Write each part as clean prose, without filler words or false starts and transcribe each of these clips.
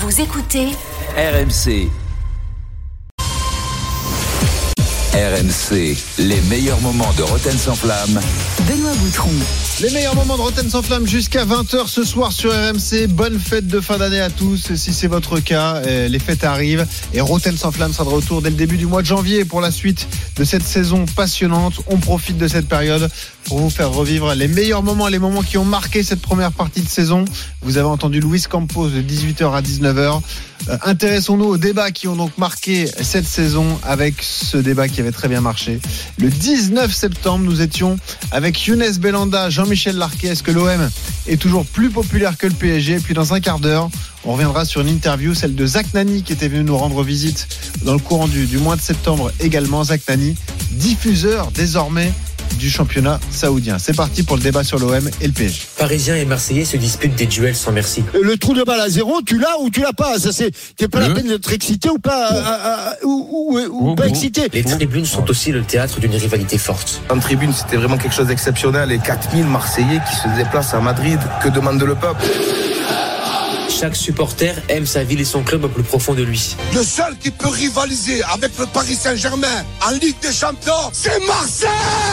Vous écoutez RMC. RMC, les meilleurs moments de Rotten sans flamme. Benoît Boutron. Les meilleurs moments de Rotten sans flamme jusqu'à 20h ce soir sur RMC. Bonne fête de fin d'année à tous. Si c'est votre cas, les fêtes arrivent. Et Rotten sans flamme sera de retour dès le début du mois de janvier pour la suite de cette saison passionnante. On profite de cette période pour vous faire revivre les meilleurs moments, les moments qui ont marqué cette première partie de saison. Vous avez entendu Luis Campos de 18h à 19h. Intéressons-nous aux débats qui ont donc marqué cette saison avec ce débat qui avait très bien marché. Le 19 septembre, nous étions avec Younes Belhanda, Jean-Michel Larquet. Est-ce que l'OM est toujours plus populaire que le PSG? Et puis dans un quart d'heure, on reviendra sur une interview, celle de Zach Nani qui était venu nous rendre visite dans le courant du mois de septembre également. Zach Nani, diffuseur désormais du championnat saoudien. C'est parti pour le débat sur l'OM et le PSG. Parisiens et Marseillais se disputent des duels sans merci. Le trou de balle à zéro, tu l'as ou tu l'as pas. Ça c'est pas la peine d'être excité ou pas ou pas excité. Les tribunes sont aussi le théâtre d'une rivalité forte. En tribune, c'était vraiment quelque chose d'exceptionnel. Et 4000 Marseillais qui se déplacent à Madrid, que demande le peuple? Chaque supporter aime sa ville et son club au plus profond de lui. Le seul qui peut rivaliser avec le Paris Saint-Germain en Ligue des Champions, c'est Marseille!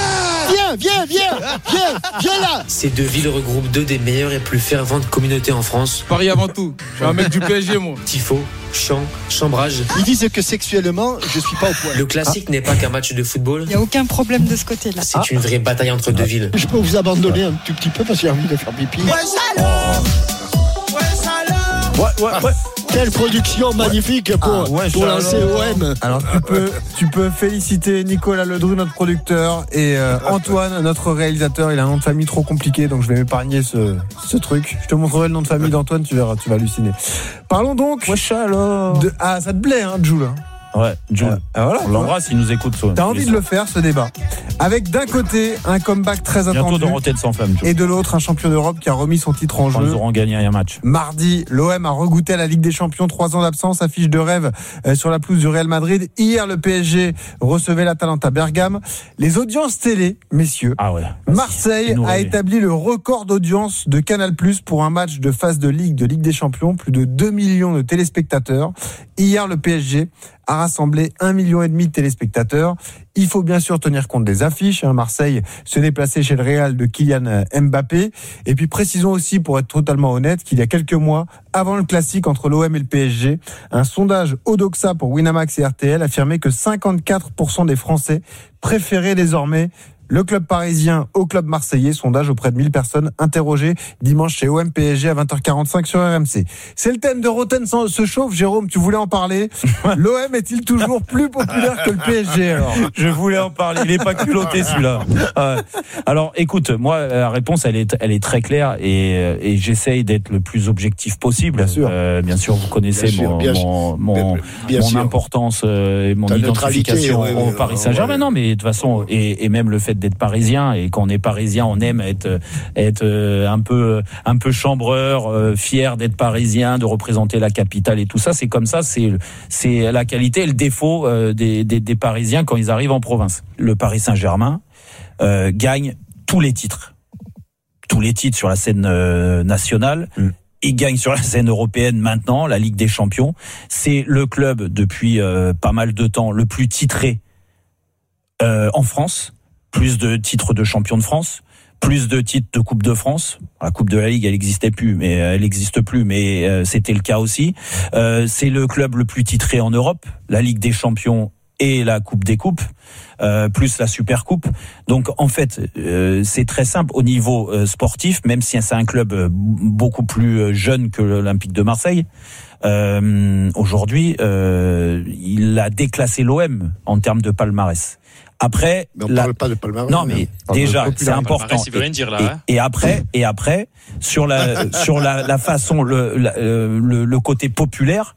Viens là! Ces deux villes regroupent deux des meilleures et plus ferventes communautés en France. Paris avant tout. Je suis un mec du PSG, moi. Tifo, chant, chambrage. Ils disent que sexuellement, je suis pas au point. Le classique n'est pas qu'un match de football. Il n'y a aucun problème de ce côté-là. C'est une vraie bataille entre deux villes. Je peux vous abandonner un tout petit peu parce que j'ai envie de faire pipi. Ouais. Quelle production magnifique pour lancer OM. Alors tu peux féliciter Nicolas Ledru, notre producteur, et Antoine, notre réalisateur. Il a un nom de famille trop compliqué, donc je vais m'épargner ce truc. Je te montrerai le nom de famille d'Antoine, tu verras, tu vas halluciner. Parlons donc. Ça te plaît, hein, Jules? Ouais, Jules. Voilà, on l'embrasse, il nous écoute. T'as envie de le faire, ce débat. Avec d'un côté un comeback très attendu. Bientôt dans Rotten sans flamme. Et de l'autre un champion d'Europe qui a remis son titre en jeu. Ils auront gagné un match. Mardi, l'OM a regoûté à la Ligue des Champions. 3 ans d'absence, affiche de rêve sur la pelouse du Real Madrid. Hier, le PSG recevait l'Atalanta Bergame. Les audiences télé, messieurs. Ah ouais. Marseille a établi le record d'audience de Canal+ pour un match de phase de Ligue des Champions. Plus de 2 millions de téléspectateurs. Hier, le PSG a rassemblé 1,5 million de téléspectateurs. Il faut bien sûr tenir compte des affiches. Marseille se déplaçait chez le Real de Kylian Mbappé. Et puis précisons aussi, pour être totalement honnête, qu'il y a quelques mois, avant le classique entre l'OM et le PSG, un sondage Odoxa pour Winamax et RTL affirmait que 54% des Français préféraient désormais le club parisien au club marseillais. Sondage auprès de 1000 personnes interrogées dimanche chez OM PSG à 20h45 sur RMC. C'est le thème de Rotten se chauffe. Jérôme, tu voulais en parler. L'OM est-il toujours plus populaire que le PSG alors? Je voulais en parler. Il est pas culotté celui-là. Alors, écoute, moi la réponse elle est très claire et j'essaye d'être le plus objectif possible. Bien sûr, vous connaissez mon importance et mon identification au Paris Saint-Germain. Non, mais de toute façon et même le fait d'être parisien, et quand on est parisien, on aime être un peu chambreur, fier d'être parisien, de représenter la capitale et tout ça. C'est comme ça, c'est la qualité et le défaut des Parisiens quand ils arrivent en province. Le Paris Saint-Germain gagne tous les titres sur la scène nationale. Il gagne sur la scène européenne maintenant, la Ligue des Champions. C'est le club depuis pas mal de temps le plus titré en France. Plus de titres de champion de France, plus de titres de Coupe de France. La Coupe de la Ligue, elle existe plus, mais c'était le cas aussi. C'est le club le plus titré en Europe, la Ligue des Champions et la Coupe des Coupes, plus la Super Coupe. Donc en fait, c'est très simple au niveau sportif, même si c'est un club beaucoup plus jeune que l'Olympique de Marseille. Aujourd'hui, il a déclassé l'OM en termes de palmarès. Après, mais on parle pas de palmarès. Non, mais déjà, c'est important. Et après, sur la façon, le côté populaire,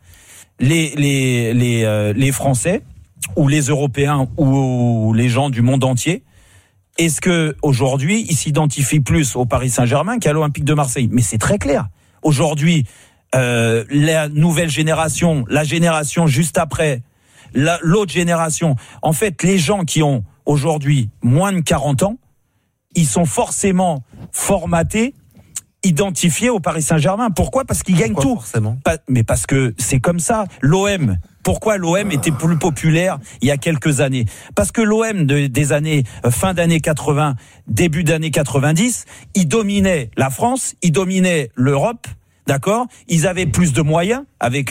les Français ou les Européens ou les gens du monde entier, est-ce que aujourd'hui ils s'identifient plus au Paris Saint-Germain qu'à l'Olympique de Marseille? Mais c'est très clair. Aujourd'hui, la nouvelle génération, la génération juste après, l'autre génération. En fait, les gens qui ont aujourd'hui moins de 40 ans, ils sont forcément formatés identifié au Paris Saint-Germain. Pourquoi ? Parce qu'il gagne tout. Forcément. Mais parce que c'est comme ça. L'OM. Pourquoi l'OM était plus populaire il y a quelques années ? Parce que l'OM des années fin d'années 80, début d'années 90, ils dominaient la France, ils dominaient l'Europe. D'accord ? Ils avaient plus de moyens avec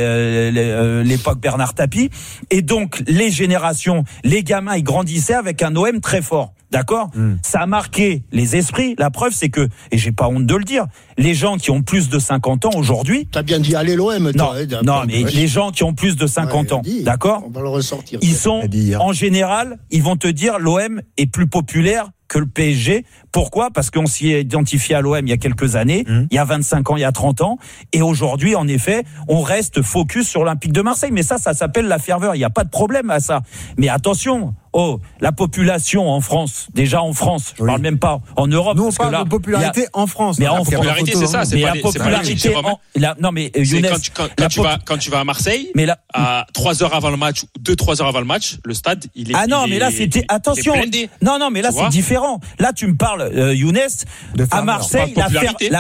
l'époque Bernard Tapie, et donc les générations, les gamins, ils grandissaient avec un OM très fort. D'accord ? Ça a marqué les esprits. La preuve, c'est que, et j'ai pas honte de le dire, les gens qui ont plus de 50 ans aujourd'hui. T'as bien dit allez l'OM. Non, mais les gens qui ont plus de 50 ans, d'accord ? On va le ressortir. Ils sont, en général, ils vont te dire l'OM est plus populaire que le PSG. Pourquoi ? Parce qu'on s'y est identifié à l'OM il y a quelques années, il y a 25 ans, il y a 30 ans, et aujourd'hui, en effet, on reste focus sur l'Olympique de Marseille. Mais ça s'appelle la ferveur. Il n'y a pas de problème à ça. Mais attention, la population en France, déjà en France, je parle même pas en Europe. Nous, on parle de popularité en France. Mais en popularité, c'est ça. C'est pas la popularité. Non, mais Younes, quand tu vas à Marseille, à 3 heures avant le match, 2-3 heures avant le match, le stade, il est. Ah non, mais là, c'était attention. Non, mais là, c'est différent. Là, tu me parles, Younes, à Marseille, la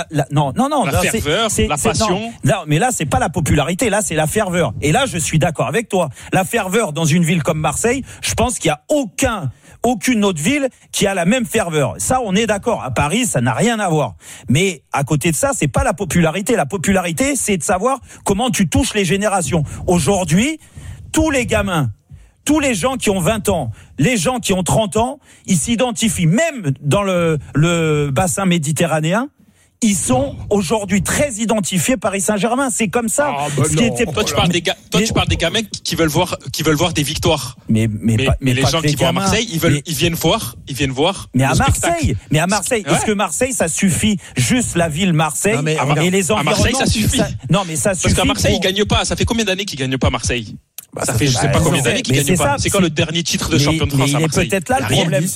ferveur, la passion. Non, mais là, c'est pas la popularité. Là, c'est la ferveur. Et là, je suis d'accord avec toi. La ferveur dans une ville comme Marseille, je pense qu'il y a aucune autre ville qui a la même ferveur. Ça, on est d'accord. À Paris, ça n'a rien à voir. Mais à côté de ça, c'est pas la popularité. La popularité, c'est de savoir comment tu touches les générations. Aujourd'hui, tous les gamins, tous les gens qui ont 20 ans, les gens qui ont 30 ans, ils s'identifient même dans le bassin méditerranéen. Ils sont aujourd'hui très identifiés Paris Saint-Germain. C'est comme ça. Toi, tu parles des gamins qui veulent voir des victoires. Mais les gens qui vont à Marseille, ils viennent voir. Mais à Marseille, est-ce que Marseille, ça suffit juste la ville Marseille et les environnants? À Marseille, ça suffit. Non, mais ça suffit. Parce qu'à Marseille, ils gagnent pas. Ça fait combien d'années qu'ils gagnent pas Marseille? Ça fait je sais pas combien d'années qu'il gagne pas. C'est quand le dernier titre de champion de France à Marseille? Il est peut-être là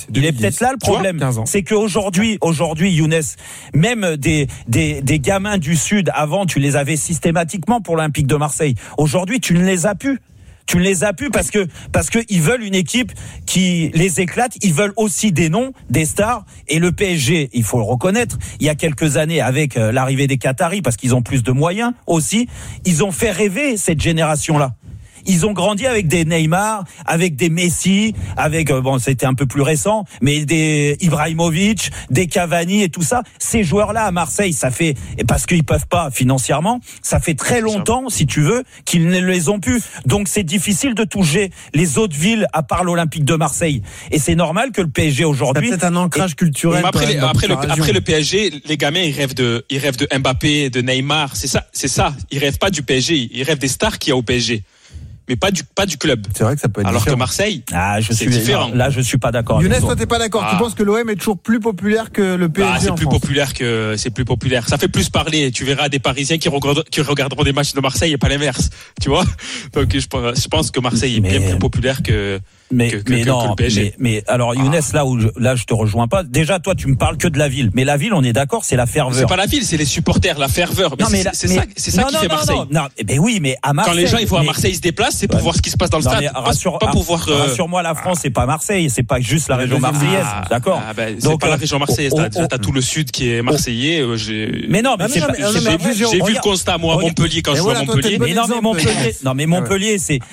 le problème. C'est qu'aujourd'hui, Younes, même des gamins du Sud, avant, tu les avais systématiquement pour l'Olympique de Marseille. Aujourd'hui, tu ne les as plus. parce que ils veulent une équipe qui les éclate, ils veulent aussi des noms, des stars, et le PSG, il faut le reconnaître, il y a quelques années avec l'arrivée des Qataris, parce qu'ils ont plus de moyens aussi, ils ont fait rêver cette génération-là. Ils ont grandi avec des Neymar, avec des Messi, avec c'était un peu plus récent, mais des Ibrahimovic, des Cavani et tout ça. Ces joueurs-là à Marseille, ça fait, et parce qu'ils peuvent pas financièrement, ça fait très longtemps, si tu veux, qu'ils ne les ont plus. Donc c'est difficile de toucher les autres villes à part l'Olympique de Marseille. Et c'est normal que le PSG aujourd'hui. C'est peut-être un ancrage culturel. Après le PSG, les gamins ils rêvent de Mbappé, de Neymar. C'est ça. Ils rêvent pas du PSG. Ils rêvent des stars qu'il y a au PSG. Mais pas du club. C'est vrai que ça peut être alors différent. Que Marseille, c'est différent. Là, je suis pas d'accord. Younes, toi, t'es pas d'accord. Tu penses que l'OM est toujours plus populaire que le PSG c'est plus populaire. Ça fait plus parler. Tu verras des Parisiens qui regarderont des matchs de Marseille et pas l'inverse. Tu vois? Donc, je pense que Marseille est bien plus populaire que le PSG. Mais alors, Younes, là, je te rejoins pas. Déjà, toi, tu me parles que de la ville. Mais la ville, on est d'accord, c'est la ferveur. C'est pas la ville, c'est les supporters, la ferveur. C'est ça qui fait Marseille. Oui, mais à Marseille. Quand les gens, ils vont à Marseille, ils se déplacent, c'est pour voir ce qui se passe dans le stade. Rassure-moi, la France, c'est pas Marseille, c'est pas juste la région marseillaise. D'accord. C'est pas la région marseillaise. T'as tout le sud qui est marseillais. Mais non, mais j'ai vu le constat, moi, à Montpellier, quand je suis à Montpellier. Mais Montpellier,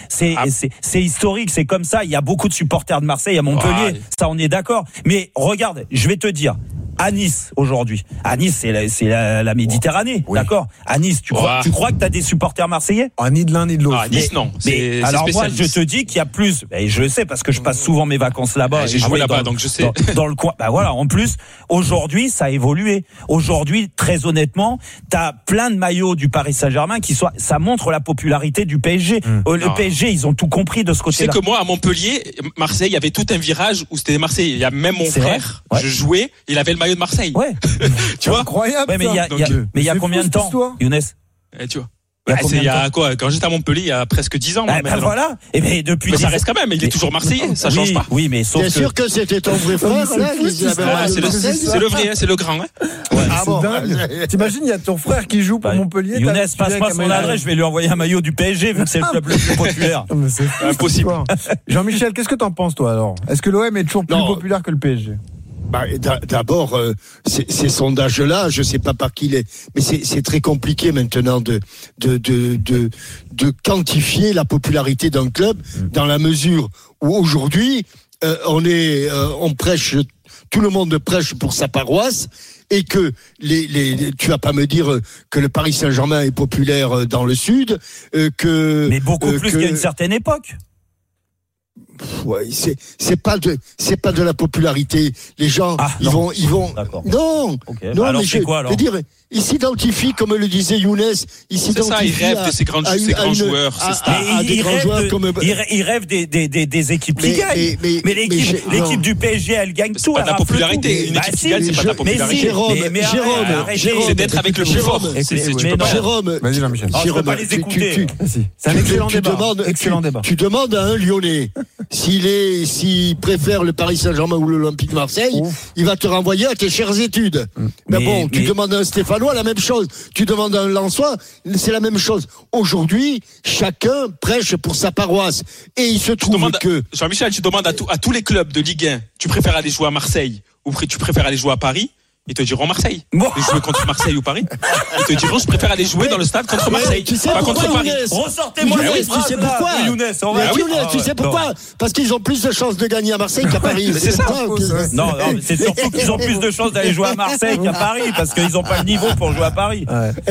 c'est historique, c'est comme ça. Il y a beaucoup de supporters de Marseille à Montpellier. Ça, on est d'accord. Mais regarde, je vais te dire. À Nice aujourd'hui. À Nice, c'est la Méditerranée, d'accord. À Nice, tu crois que t'as des supporters marseillais? Ni de l'un ni de l'autre. À Nice, non. Mais alors moi, je te dis qu'il y a plus. Et je le sais parce que je passe souvent mes vacances là-bas. J'ai joué là-bas, donc je sais. Dans le coin. Bah voilà. En plus, aujourd'hui, ça a évolué. Aujourd'hui, très honnêtement, t'as plein de maillots du Paris Saint-Germain ça montre la popularité du PSG. Le PSG, ils ont tout compris de ce côté-là. Tu sais que moi, à Montpellier, Marseille, il y avait tout un virage où c'était Marseille. Il y a même mon frère. Je jouais. Il avait le maillot de Marseille. Ouais. Tu vois? Incroyable. Ouais, mais il y a combien de temps, Younes? Tu vois. Il y a quoi? Quand j'étais à Montpellier, il y a presque 10 ans. Voilà. Et mais depuis. Mais ça reste quand même. Il est toujours marseillais. Ça change pas. Oui, mais sauf que. T'es sûr que c'était ton vrai frère, là? C'est le vrai, c'est le grand, hein. C'est dingue. T'imagines, il y a ton frère qui joue pour Montpellier. Younes, passe-moi son adresse, je vais lui envoyer un maillot du PSG, vu que c'est le club le plus populaire. Impossible. Jean-Michel, qu'est-ce que t'en penses, toi, alors? Est-ce que l'OM est toujours plus populaire que le PSG? D'abord, ces sondages-là, je sais pas par qui il est, mais c'est très compliqué maintenant de quantifier la popularité d'un club dans la mesure où aujourd'hui on prêche, tout le monde prêche pour sa paroisse. Et que tu vas pas me dire que le Paris Saint-Germain est populaire dans le sud, mais beaucoup plus qu'à une certaine époque. Ouais, c'est pas de la popularité. Les gens, ils vont. D'accord. Non. Okay. Non, alors mais c'est quoi alors? Je veux dire, ils s'identifient, comme le disait Younes, ils s'identifient. Ils rêvent de ces grands joueurs. Ils rêvent des équipes qui gagnent. Mais l'équipe du PSG, elle gagne tout. C'est pas de la popularité. Une équipe qui gagne, c'est pas de la popularité. Jérôme, c'est d'être avec le plus fort. Jérôme, vas-y Jean-Michel. Je peux pas les écouter. C'est un excellent débat. Tu demandes à un Lyonnais s'il préfère le Paris Saint-Germain ou l'Olympique de Marseille, il va te renvoyer à tes chères études. Mais tu demandes à un Stéphanois, la même chose. Tu demandes à un Lensois, c'est la même chose. Aujourd'hui, chacun prêche pour sa paroisse. Et il se trouve que... Jean-Michel, tu demandes à tous les clubs de Ligue 1, tu préfères aller jouer à Marseille ou tu préfères aller jouer à Paris? Ils te diront Marseille. Jouer contre Marseille ou Paris. Ils te diront, je préfère aller jouer dans le stade contre Marseille. Tu sais pas pourquoi, contre Paris. Ressortez-moi Younes, tu sais pourquoi? Younes, tu sais pourquoi? Parce qu'ils ont plus de chances de gagner à Marseille qu'à Paris. C'est ça. Non, c'est surtout qu'ils ont plus de chances d'aller jouer à Marseille qu'à Paris, parce qu'ils n'ont pas le niveau pour jouer à Paris.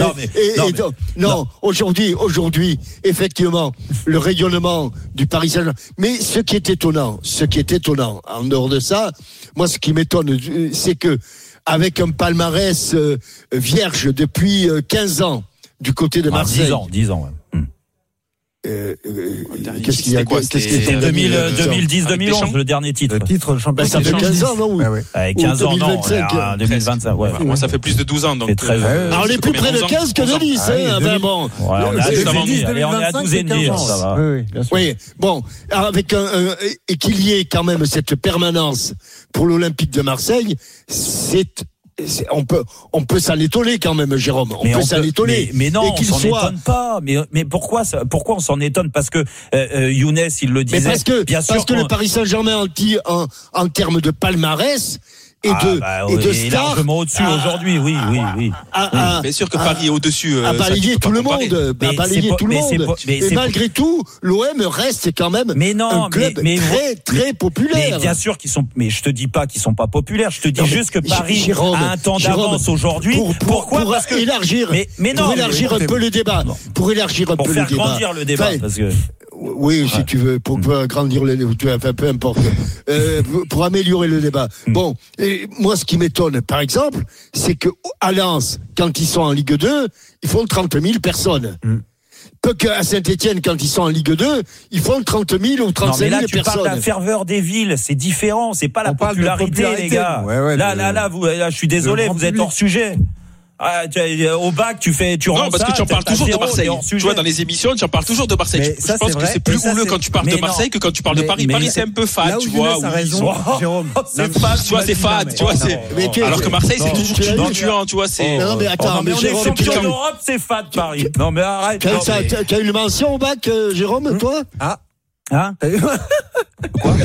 Non, aujourd'hui, effectivement, le rayonnement du Paris Saint-Germain. Mais ce qui est étonnant, en dehors de ça, moi, ce qui m'étonne, c'est que avec un palmarès vierge depuis 15 ans du côté de Marseille. 10 ans, ouais. Qu'est-ce qu'il y a? C'était 2010-2011, le dernier titre. Le titre de champion. Ça fait 15 ans, non? Oui. 15 ans, non. 2025, ouais. Moi, ça fait plus de 12 ans. Donc, alors, on est plus près de 15 que de 10, bon. On est à 12 et demi, ça va. Oui, bon, et qu'il y ait quand même cette permanence pour l'Olympique de Marseille, on peut s'en étonner quand même, Jérôme. On peut s'en étonner. Mais non, on s'en étonne pas. Mais pourquoi on s'en étonne? Parce que Younes, il le disait. Mais parce que le Paris Saint-Germain en termes de palmarès et de stars, largement au-dessus aujourd'hui, oui. Bien sûr que Paris est au-dessus. A balayé tout le monde. Et malgré tout, l'OM reste quand même un club très, très populaire. Mais bien sûr qu'ils sont. Mais je te dis pas qu'ils sont pas populaires. Je te dis juste que Paris a un temps d'avance aujourd'hui. Pourquoi? Parce que élargir. Pour élargir un peu le débat. Pour élargir un peu le débat. Pour faire grandir le débat, parce que. Oui, si tu veux, pour agrandir le débat, peu importe. Pour améliorer le débat. Bon, et moi, ce qui m'étonne, par exemple, c'est que à Lens, quand ils sont en Ligue 2, ils font 30 000 personnes. Peu qu'à Saint-Etienne, quand ils sont en Ligue 2, ils font 30 000 ou 35 000 personnes. Tu parles de la ferveur des villes, c'est différent, c'est pas la popularité, les gars. Là, je suis désolé, vous êtes hors sujet. Au bac, tu rends ça. Non, parce que tu en parles toujours de Marseille. Tu vois, dans les émissions, tu en parles toujours de Marseille. Je pense que c'est plus houleux quand tu parles de Marseille que quand tu parles de Paris. Paris, c'est un peu fade, tu vois. Jérôme. C'est fade, tu vois. Alors que Marseille, c'est toujours tumultueux, tu vois. Non, mais attends, mais on est champion d'Europe, c'est fade, Paris. Non, mais arrête. Tu as une mention au bac, Jérôme, toi? Hein? Quoi?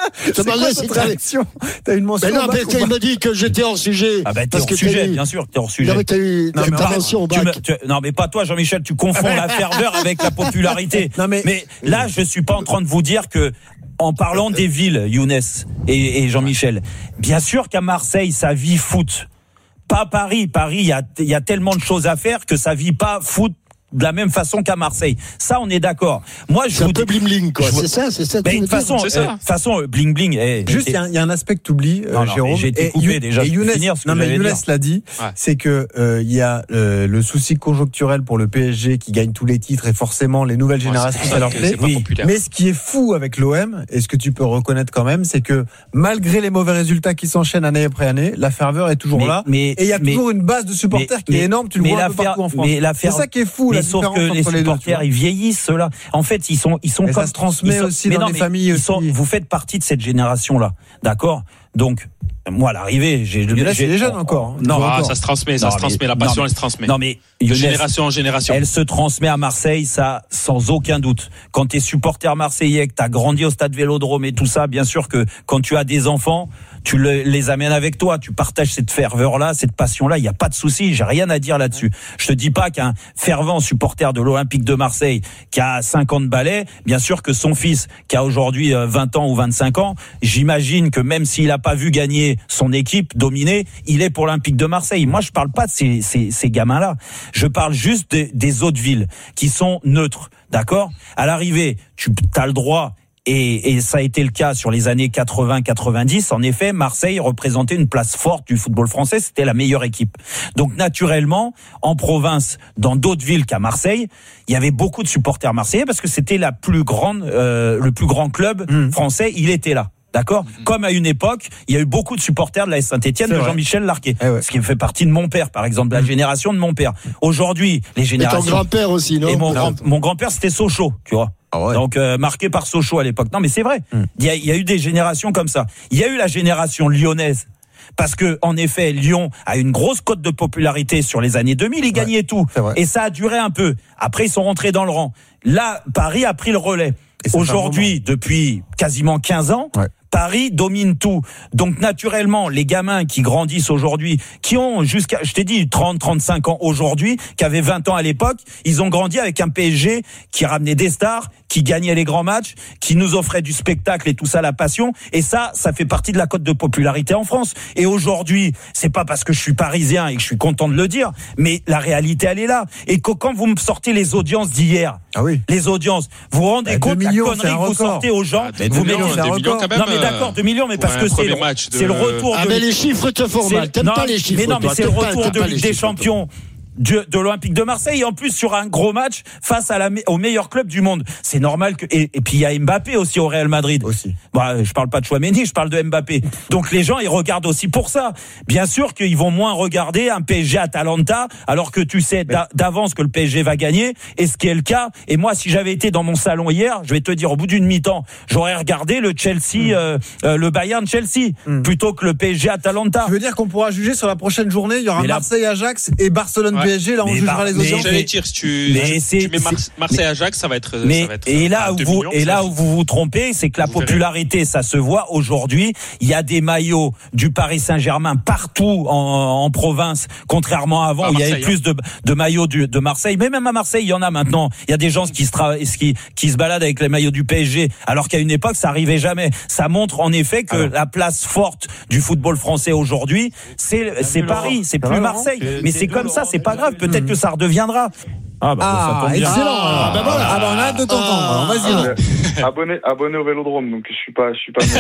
T'as une mention. Mais non, il m'a dit que j'étais hors sujet. Ah t'es hors sujet, bien sûr, t'es hors sujet. Non, mais t'as eu ta mention au bac. Non, mais pas toi, Jean-Michel, tu confonds la ferveur avec la popularité. Mais là, je suis pas en train de vous dire que, en parlant des villes, Younes et Jean-Michel, bien sûr qu'à Marseille, ça vit foot. Pas Paris. Paris, il y a tellement de choses à faire que ça vit pas foot de la même façon qu'à Marseille. Ça, on est d'accord. Moi, c'est un peu bling bling, quoi. C'est ça. De toute façon, bling bling. Juste, il y a un aspect que tu oublies, Jérôme. J'ai été coupé déjà. Et Younes l'a dit. C'est que il y a le souci conjoncturel pour le PSG qui gagne tous les titres et forcément les nouvelles générations ça leur plaît. Mais ce qui est fou avec l'OM et ce que tu peux reconnaître quand même, c'est que malgré les mauvais résultats qui s'enchaînent année après année, la ferveur est toujours là. Et il y a toujours une base de supporters qui est énorme. Tu le vois un peu partout en France. C'est ça qui est fou. Mais sauf que les supporters, ils vieillissent, ceux-là. En fait, ils sont mais ça se transmet aussi dans les familles. Vous faites partie de cette génération-là, d'accord? Donc, moi, à l'arrivée, c'est les jeunes encore. Non, ça se transmet, la passion, elle se transmet. Non, mais de génération en génération. Elle se transmet à Marseille, ça, sans aucun doute. Quand t'es supporter marseillais, que t'as grandi au stade Vélodrome et tout ça, bien sûr que quand tu as des enfants, tu les amènes avec toi, tu partages cette ferveur-là, cette passion-là, il n'y a pas de souci, j'ai rien à dire là-dessus. Je te dis pas qu'un fervent supporter de l'Olympique de Marseille qui a 50 balais, bien sûr que son fils qui a aujourd'hui 20 ans ou 25 ans, j'imagine que même s'il n'a pas vu gagner son équipe, dominer, il est pour l'Olympique de Marseille. Moi, je parle pas de ces gamins-là. Je parle juste des autres villes qui sont neutres, d'accord ? À l'arrivée, tu as le droit, et ça a été le cas sur les années 80-90, en effet, Marseille représentait une place forte du football français, c'était la meilleure équipe. Donc naturellement, en province, dans d'autres villes qu'à Marseille, il y avait beaucoup de supporters marseillais parce que c'était le plus grand club français, il était là. D'accord ? Comme à une époque, il y a eu beaucoup de supporters de la Saint-Etienne, de Jean-Michel Larquet. Ce qui fait partie de mon père, par exemple, de la génération de mon père. Aujourd'hui, les générations. Et ton grand-père aussi, non ? Et mon grand-père, c'était Sochaux, tu vois. Ah ouais. Donc marqué par Sochaux à l'époque. Non mais c'est vrai. Il y a eu des générations comme ça. Il y a eu la génération lyonnaise. Parce que, en effet, Lyon a une grosse cote de popularité sur les années 2000, ils gagnaient tout. Et ça a duré un peu. Après, ils sont rentrés dans le rang. Là, Paris a pris le relais. Aujourd'hui, depuis quasiment 15 ans, Paris domine tout. Donc, naturellement, les gamins qui grandissent aujourd'hui, qui ont jusqu'à, je t'ai dit, 30, 35 ans aujourd'hui, qui avaient 20 ans à l'époque, ils ont grandi avec un PSG qui ramenait des stars, qui gagnait les grands matchs, qui nous offrait du spectacle et tout ça, la passion. Et ça fait partie de la cote de popularité en France. Et aujourd'hui, c'est pas parce que je suis parisien et que je suis content de le dire, mais la réalité, elle est là. Et quand vous me sortez les audiences d'hier, les audiences, vous vous rendez compte de la connerie que vous sortez aux gens, vous mettez un record. Non, mais d'accord, 2 millions, mais parce que c'est le retour de... Ah, mais les chiffres te font mal. T'aimes pas les chiffres. Mais non, mais c'est le retour de Ligue des Champions de l'Olympique de Marseille, et en plus sur un gros match face au meilleur club du monde. C'est normal que, et puis il y a Mbappé aussi au Real Madrid. Aussi. Bah, je parle pas de Chouameni, je parle de Mbappé. Donc les gens, ils regardent aussi pour ça. Bien sûr qu'ils vont moins regarder un PSG Atalanta, alors que tu sais d'avance que le PSG va gagner, et ce qui est le cas. Et moi, si j'avais été dans mon salon hier, je vais te dire, au bout d'une mi-temps, j'aurais regardé le Chelsea, le Bayern Chelsea, plutôt que le PSG Atalanta. Tu veux dire qu'on pourra juger sur la prochaine journée, il y aura Marseille-Ajax et Barcelone PSG, là on jugera les audiences. J'allais dire, si tu mets Marseille-Ajax, ça va être. Et là où vous vous trompez, c'est que la popularité, ça se voit aujourd'hui. Il y a des maillots du Paris Saint-Germain partout en province, contrairement à avant où il y avait plus de maillots de Marseille. Mais même à Marseille, il y en a maintenant. Il y a des gens qui se baladent avec les maillots du PSG, alors qu'à une époque, ça arrivait jamais. Ça montre en effet que la place forte du football français aujourd'hui, c'est Paris, c'est plus Marseille. Mais c'est comme ça, c'est pas grave, peut-être que ça redeviendra. Ça tombe bien. Excellent. On a hâte de t'entendre. Vas-y. Abonné au Vélodrome, donc je suis pas.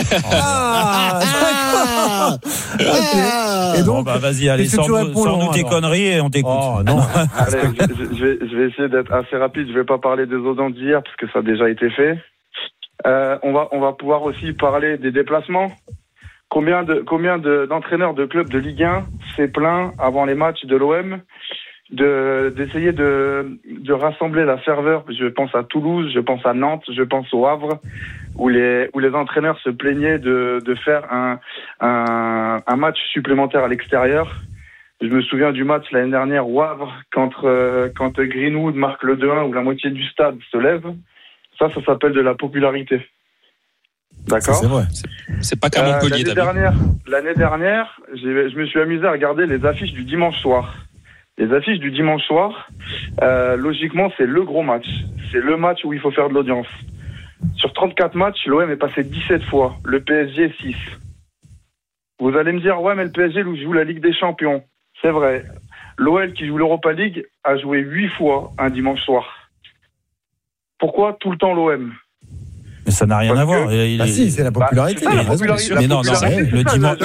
Et donc, vas-y, allez, sors-nous tes conneries et on t'écoute. Oh, non. Allez, je vais essayer d'être assez rapide. Je vais pas parler des audiences d'hier parce que ça a déjà été fait. On va pouvoir aussi parler des déplacements. Combien d'entraîneurs de clubs de Ligue 1 s'est plaint avant les matchs de l'OM d'essayer de rassembler la ferveur. Je pense à Toulouse, je pense à Nantes, je pense au Havre, où les entraîneurs se plaignaient de faire un match supplémentaire à l'extérieur. Je me souviens du match l'année dernière au Havre quand Greenwood marque le 2-1 où la moitié du stade se lève. Ça s'appelle de la popularité. D'accord. Ça, c'est vrai. C'est pas qu'à Montpellier. L'année dernière, je me suis amusé à regarder les affiches du dimanche soir. Les affiches du dimanche soir, logiquement, c'est le gros match. C'est le match où il faut faire de l'audience. Sur 34 matchs, l'OM est passé 17 fois. Le PSG, 6. Vous allez me dire, ouais, mais le PSG joue la Ligue des Champions. C'est vrai. L'OL, qui joue l'Europa League, a joué 8 fois un dimanche soir. Pourquoi tout le temps l'OM ? Mais ça n'a rien à voir. Si, c'est la popularité. Mais non, le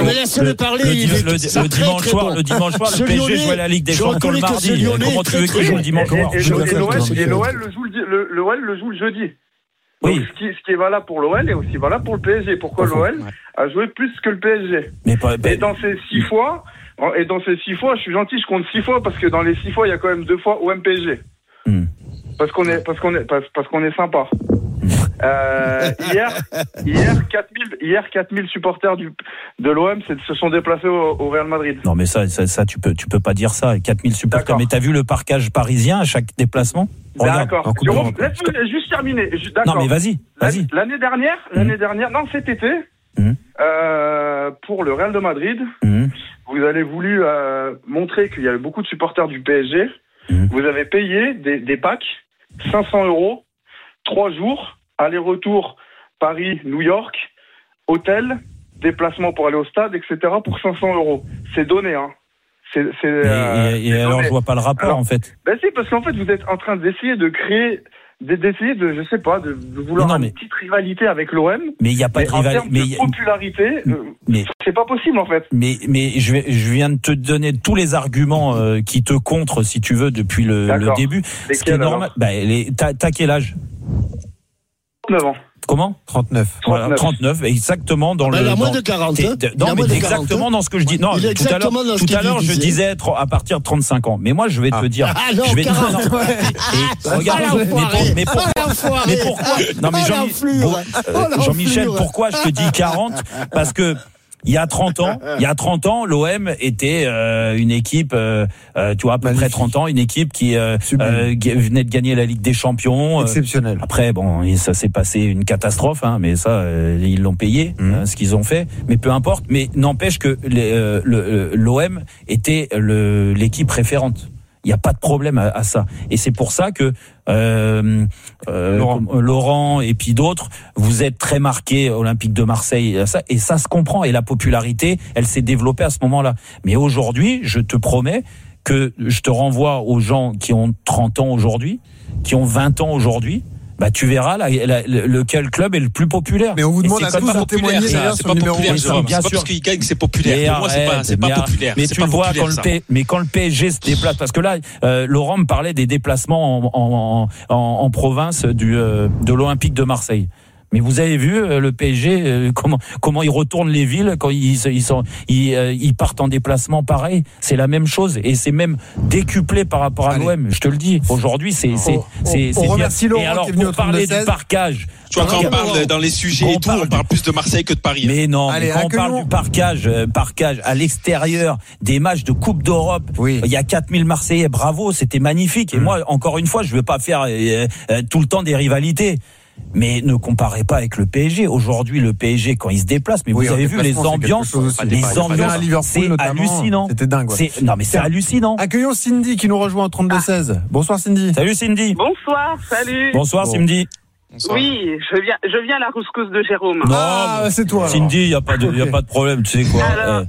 dimanche soir, le PSG jouait la Ligue des Champions le mardi. Comment tu veux qu'il joue le dimanche soir ? Et l'OL le joue le jeudi. Donc, ce qui est valable pour l'OL est aussi valable pour le PSG. Pourquoi l'OL a joué plus que le PSG ? Et dans ces 6 fois, je suis gentil, je compte 6 fois parce que dans les 6 fois, il y a quand même 2 fois OM PSG. Parce qu'on est sympa. Hier, 4000 supporters de l'OM se sont déplacés au Real Madrid. Non, mais ça, tu peux pas dire ça. 4000 supporters. D'accord. Mais t'as vu le parquage parisien à chaque déplacement ? D'accord. Laisse-moi juste terminer. D'accord. Non, mais vas-y. L'année dernière, non, cet été, pour le Real de Madrid, vous avez voulu montrer qu'il y avait beaucoup de supporters du PSG. Vous avez payé des packs 500 €, 3 jours, aller-retour Paris-New York, hôtel, déplacement pour aller au stade, etc. pour 500 €. C'est donné, hein. Et alors, je vois pas le rapport, en fait. Ben si, parce qu'en fait, vous êtes en train d'essayer de créer, je sais pas, de vouloir une petite rivalité avec l'OM. Mais il n'y a pas de rivalité. Mais de popularité, c'est pas possible, en fait. Mais je viens de te donner tous les arguments qui te contre, si tu veux, depuis le début. Ce qui est normal. T'as quel âge? 39 ans. Comment? 39. Voilà, 39, exactement dans il a moins de 40. Non, mais exactement dans ce que je dis. Non, tout à l'heure, je disais à partir de 35 ans. Mais moi, je vais te dire. Je vais regarde. Mais pourquoi? Non, mais Jean-Michel, pourquoi je te dis 40? Parce que il y a 30 ans, l'OM était une équipe, tu vois, à peu près 30 ans, une équipe qui venait de gagner la Ligue des Champions. Exceptionnel. Après, ça s'est passé une catastrophe, hein, mais ça, ils l'ont payé, ce qu'ils ont fait. Mais peu importe. Mais n'empêche que l'OM était l'équipe référente. Il n'y a pas de problème à ça. Et c'est pour ça que Laurent et puis d'autres, vous êtes très marqués Olympique de Marseille, et ça se comprend. Et la popularité, elle s'est développée à ce moment-là. Mais aujourd'hui, je te promets que je te renvoie aux gens qui ont 30 ans aujourd'hui, qui ont 20 ans aujourd'hui. Bah, tu verras lequel club est le plus populaire. Mais on vous demande à tous de témoigner d'ailleurs sur le numéro 1. Bien sûr, c'est pas parce qu'il gagne que c'est populaire. Pour moi, c'est pas populaire. Mais tu le vois quand le PSG se déplace, parce que là, Laurent me parlait des déplacements en province de l'Olympique de Marseille. Mais vous avez vu le PSG comment ils retournent les villes quand ils partent en déplacement pareil, c'est la même chose et c'est même décuplé par rapport à l'OM, je te le dis. Aujourd'hui, c'est remercie Laurent. Et alors pour parler du parquage, tu vois, quand on parle dans les sujets et tout, on parle plus de Marseille que de Paris. Mais non, quand on parle du parquage à l'extérieur des matchs de Coupe d'Europe, il y a 4000 Marseillais, bravo, c'était magnifique. Et moi, encore une fois, je veux pas faire tout le temps des rivalités. Mais ne comparez pas avec le PSG. Aujourd'hui, le PSG, quand il se déplace, mais vous avez vu les ambiances, c'est hallucinant. C'était dingue. Non, mais c'est hallucinant. Accueillons Cindy qui nous rejoint en 32-16. Bonsoir Cindy. Salut Cindy. Bonsoir, salut. Bonsoir Cindy. Bonsoir. Oui, je viens à la couscous de Jérôme. Non, c'est toi. Cindy, il y a pas de problème, tu sais quoi. Alors,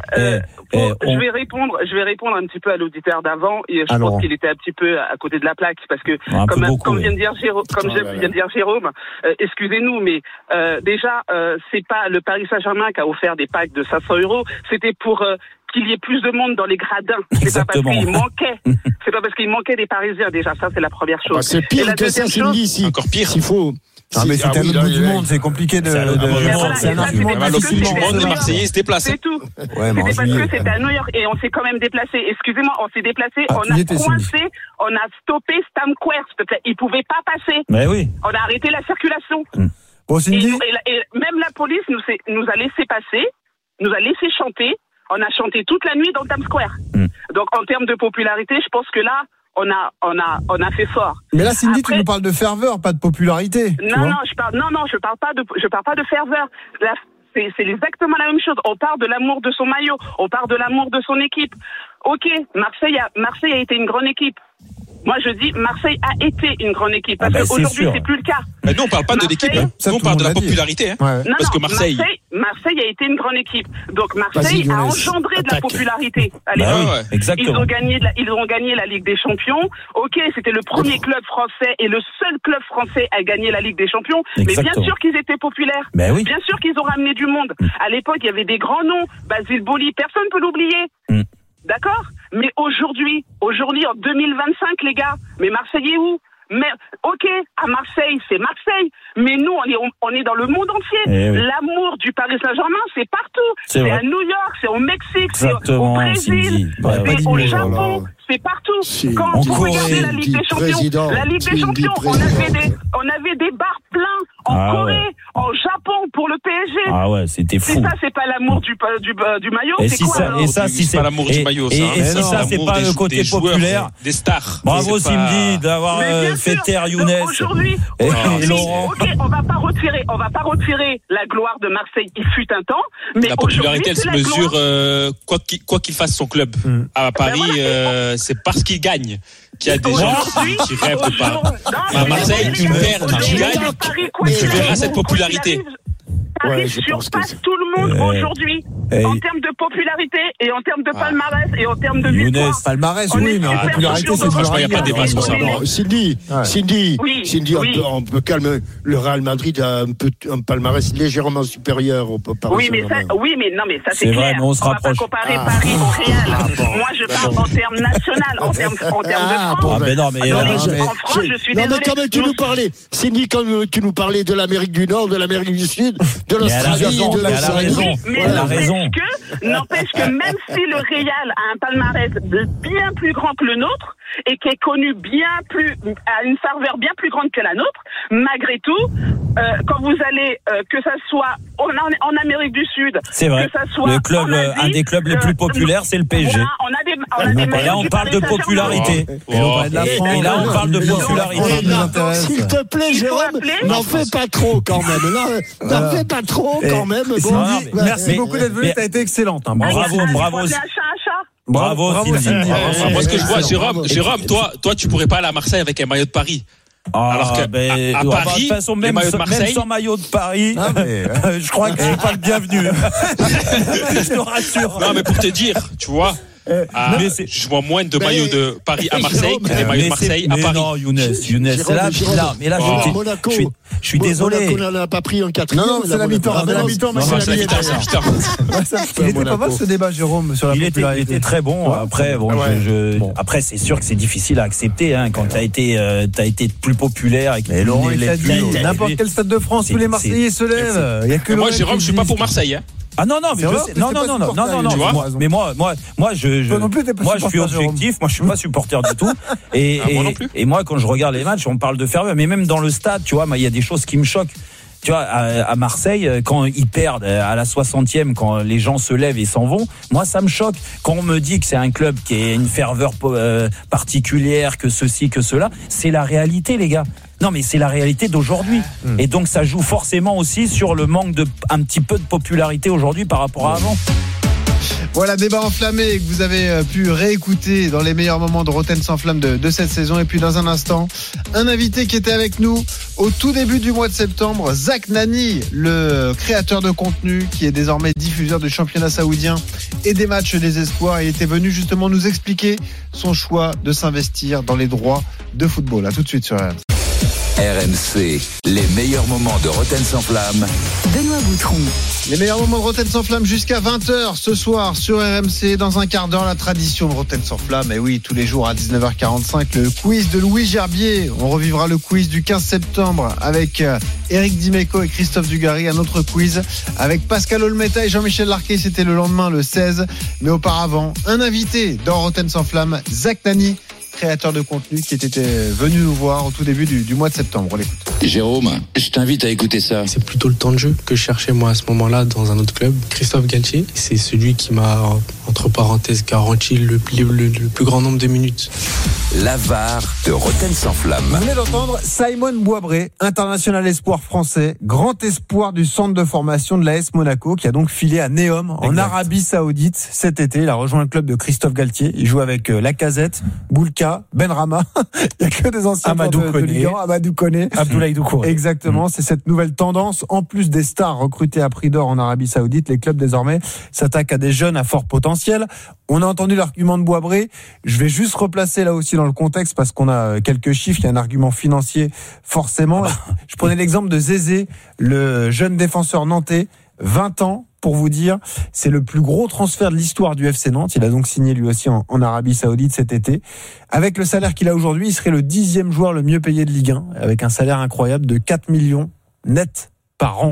je vais répondre un petit peu à l'auditeur d'avant et je pense qu'il était un petit peu à côté de la plaque parce que comme vient de dire Jérôme, excusez-nous, mais déjà c'est pas le Paris Saint-Germain qui a offert des packs de 500 €, c'était pour qu'il y ait plus de monde dans les gradins. Exactement. C'est pas parce qu'il manquait des Parisiens, déjà, ça c'est la première chose. C'est pire que ça, Cindy, ici. Encore pire. S'il faut. Mais c'est à l'autre bout du monde, c'est compliqué de. C'est un argument difficile. Les Marseillais se déplacent. C'est tout. Ouais, c'était parce que c'était à New York et on s'est quand même déplacé. Excusez-moi, on s'est déplacé, on a coincé, on a stoppé Stamford Square, s'il te plaît. Ils pouvaient pas passer. Mais oui. On a arrêté la circulation. Bon, Cindy. Et même la police nous a laissé passer, nous a laissé chanter. On a chanté toute la nuit dans Times Square. Donc en termes de popularité, je pense que là, on a fait fort. Mais là, Cindy, tu nous parles de ferveur, pas de popularité. Non, je parle pas de ferveur. Là, c'est exactement la même chose. On parle de l'amour de son maillot, on parle de l'amour de son équipe. Ok, Marseille a été une grande équipe. Moi, je dis, Marseille a été une grande équipe. Parce qu'aujourd'hui, c'est plus le cas. Mais nous, on parle pas de l'équipe. Nous, on parle de la popularité. Hein. Ouais. Parce que Marseille a été une grande équipe. Donc, Marseille a engendré de la popularité. Allez, exactement. Ils ont gagné la Ligue des Champions. Ok, c'était le premier club français et le seul club français à gagner la Ligue des Champions. Mais bien sûr qu'ils étaient populaires. Bien sûr qu'ils ont ramené du monde. À l'époque, il y avait des grands noms. Basile Boli, personne ne peut l'oublier. D'accord? Mais aujourd'hui, en 2025, les gars, mais Marseille est où? Mais, ok, à Marseille, c'est Marseille. Mais nous, on est dans le monde entier. L'amour du Paris Saint-Germain, c'est partout. C'est à New York, c'est au Mexique, c'est au Brésil, c'est au Japon, c'est partout. Quand vous regardez la Ligue des Champions, on avait des bars pleins. en Corée, en Japon pour le PSG. Ah ouais, c'était fou. C'est pas l'amour du maillot. Et c'est si quoi, ça, et ça, si c'est pas l'amour du maillot, ça. Et si ça, c'est pas le côté populaire, des stars. Bravo Cindy d'avoir fait taire Younes. Aujourd'hui, Laurent. Ok, on va pas retirer la gloire de Marseille. Il fut un temps, mais la popularité, elle se mesure quoi qu'il fasse son club. À Paris, c'est parce qu'il gagne qu'il y a des gens qui rêvent de pas. À Marseille, tu perds, tu gagnes, tu verras cette popularité. Paris surpasse tout le monde aujourd'hui en termes de popularité et en termes de palmarès et en termes de victoire. Palmarès, oui, mais en popularité, c'est franchement, il n'y a pas de débat sur ça. Cindy, on peut calmer. Le Real Madrid a un palmarès légèrement supérieur au Paris. Oui, mais ça c'est clair. Vrai, mais on se rapproche. Va pas comparer Paris au Real. Moi, je parle en termes national, en termes de France. En France, je suis désolé. Non, mais quand même, tu nous parlais, Cindy, quand tu nous parlais de l'Amérique du Nord, de l'Amérique du Sud, de l'Australie, de l'Australie. Mais n'empêche que même si le Real a un palmarès bien plus grand que le nôtre et qui est connu à une ferveur bien plus grande que la nôtre, malgré tout, quand vous allez, que ça soit en Amérique du Sud, c'est vrai. Que ça soit le club, un des clubs les plus populaires, c'est le PSG. Et là, on parle de popularité. Et là, on parle de popularité. S'il te plaît, Jérôme, n'en fais pas trop quand même. N'en fais pas trop quand même. Merci beaucoup d'être venu, t'as été excellente. Bravo, Cindy. Moi, ce que je vois, Jérôme, toi, tu pourrais pas aller à Marseille avec un maillot de Paris. Alors que à Paris, de toute façon, même sans maillot de Paris, je crois que c'est pas le bienvenu. Je te rassure. Non, mais pour te dire, tu vois. Je vois moins de maillots de Paris à Marseille que des maillots de Marseille à Paris. Non, Younes, je suis désolé. On n'en a pas pris un quatrième. Non, c'est la mi-temps. C'est la mi-temps. Il était pas mal ce débat, Jérôme, sur la popularité. Il était très bon. Après, après, c'est sûr que c'est difficile à accepter quand t'as été plus populaire. Mais Laurent, il t'a dit, n'importe quel stade de France, tous les Marseillais se lèvent. Moi, Jérôme, je suis pas pour Marseille. Ah non, mais mais moi je suis objectif, moi je suis pas supporter du tout et moi quand je regarde les matchs, on parle de ferveur, mais même dans le stade, tu vois, il y a des choses qui me choquent. Tu vois, à Marseille, quand ils perdent à la 60e, quand les gens se lèvent et s'en vont, moi, ça me choque. Quand on me dit que c'est un club qui a une ferveur particulière, que ceci, que cela, c'est la réalité, les gars. Non, mais c'est la réalité d'aujourd'hui. Et donc, ça joue forcément aussi sur le manque un petit peu de popularité aujourd'hui par rapport à avant. Voilà, débat enflammé que vous avez pu réécouter dans les meilleurs moments de Rotten sans flamme de cette saison. Et puis dans un instant, un invité qui était avec nous au tout début du mois de septembre, Zach Nani, le créateur de contenu qui est désormais diffuseur du championnat saoudien et des matchs des espoirs. Il était venu justement nous expliquer son choix de s'investir dans les droits de football. À tout de suite sur RMC. RMC, les meilleurs moments de Rotten sans flamme. Benoît Boutron. Les meilleurs moments de Rotten sans flamme jusqu'à 20h ce soir sur RMC. Dans un quart d'heure, la tradition de Rotten sans flamme. Et oui, tous les jours à 19h45, le quiz de Louis Gerbier. On revivra le quiz du 15 septembre avec Eric Dimeco et Christophe Dugarry. Un autre quiz avec Pascal Olmeta et Jean-Michel Larquet. C'était le lendemain, le 16. Mais auparavant, un invité dans Rotten sans flamme, Zach Nani, créateur de contenu qui était venu nous voir au tout début du mois de septembre. On l'écoute. Jérôme, je t'invite à écouter ça. C'est plutôt le temps de jeu que je cherchais moi à ce moment-là dans un autre club. Christophe Galtier, c'est celui qui m'a, entre parenthèses, garanti le plus grand nombre de minutes. La VAR de Rotten sans flamme. Vous venez d'entendre Simon Boisbré, international espoir français, grand espoir du centre de formation de l'AS Monaco, qui a donc filé à Neom en Arabie Saoudite cet été. Il a rejoint le club de Christophe Galtier. Il joue avec Lacazette, Boulka, Benrahma. Il n'y a que des anciens Amadou Koné. Amadou Koné. Abdoulaye Doucouré. Exactement, c'est cette nouvelle tendance. En plus des stars recrutées à prix d'or en Arabie Saoudite, les clubs désormais s'attaquent à des jeunes à fort potentiel. On a entendu l'argument de Boisbré. Je vais juste replacer là aussi dans le contexte parce qu'on a quelques chiffres. Il y a un argument financier forcément. Je prenais l'exemple de Zézé, le jeune défenseur nantais, 20 ans. Pour vous dire, c'est le plus gros transfert de l'histoire du FC Nantes. Il a donc signé lui aussi en Arabie Saoudite cet été. Avec le salaire qu'il a aujourd'hui, il serait le 10e joueur le mieux payé de Ligue 1, avec un salaire incroyable de 4 millions net par an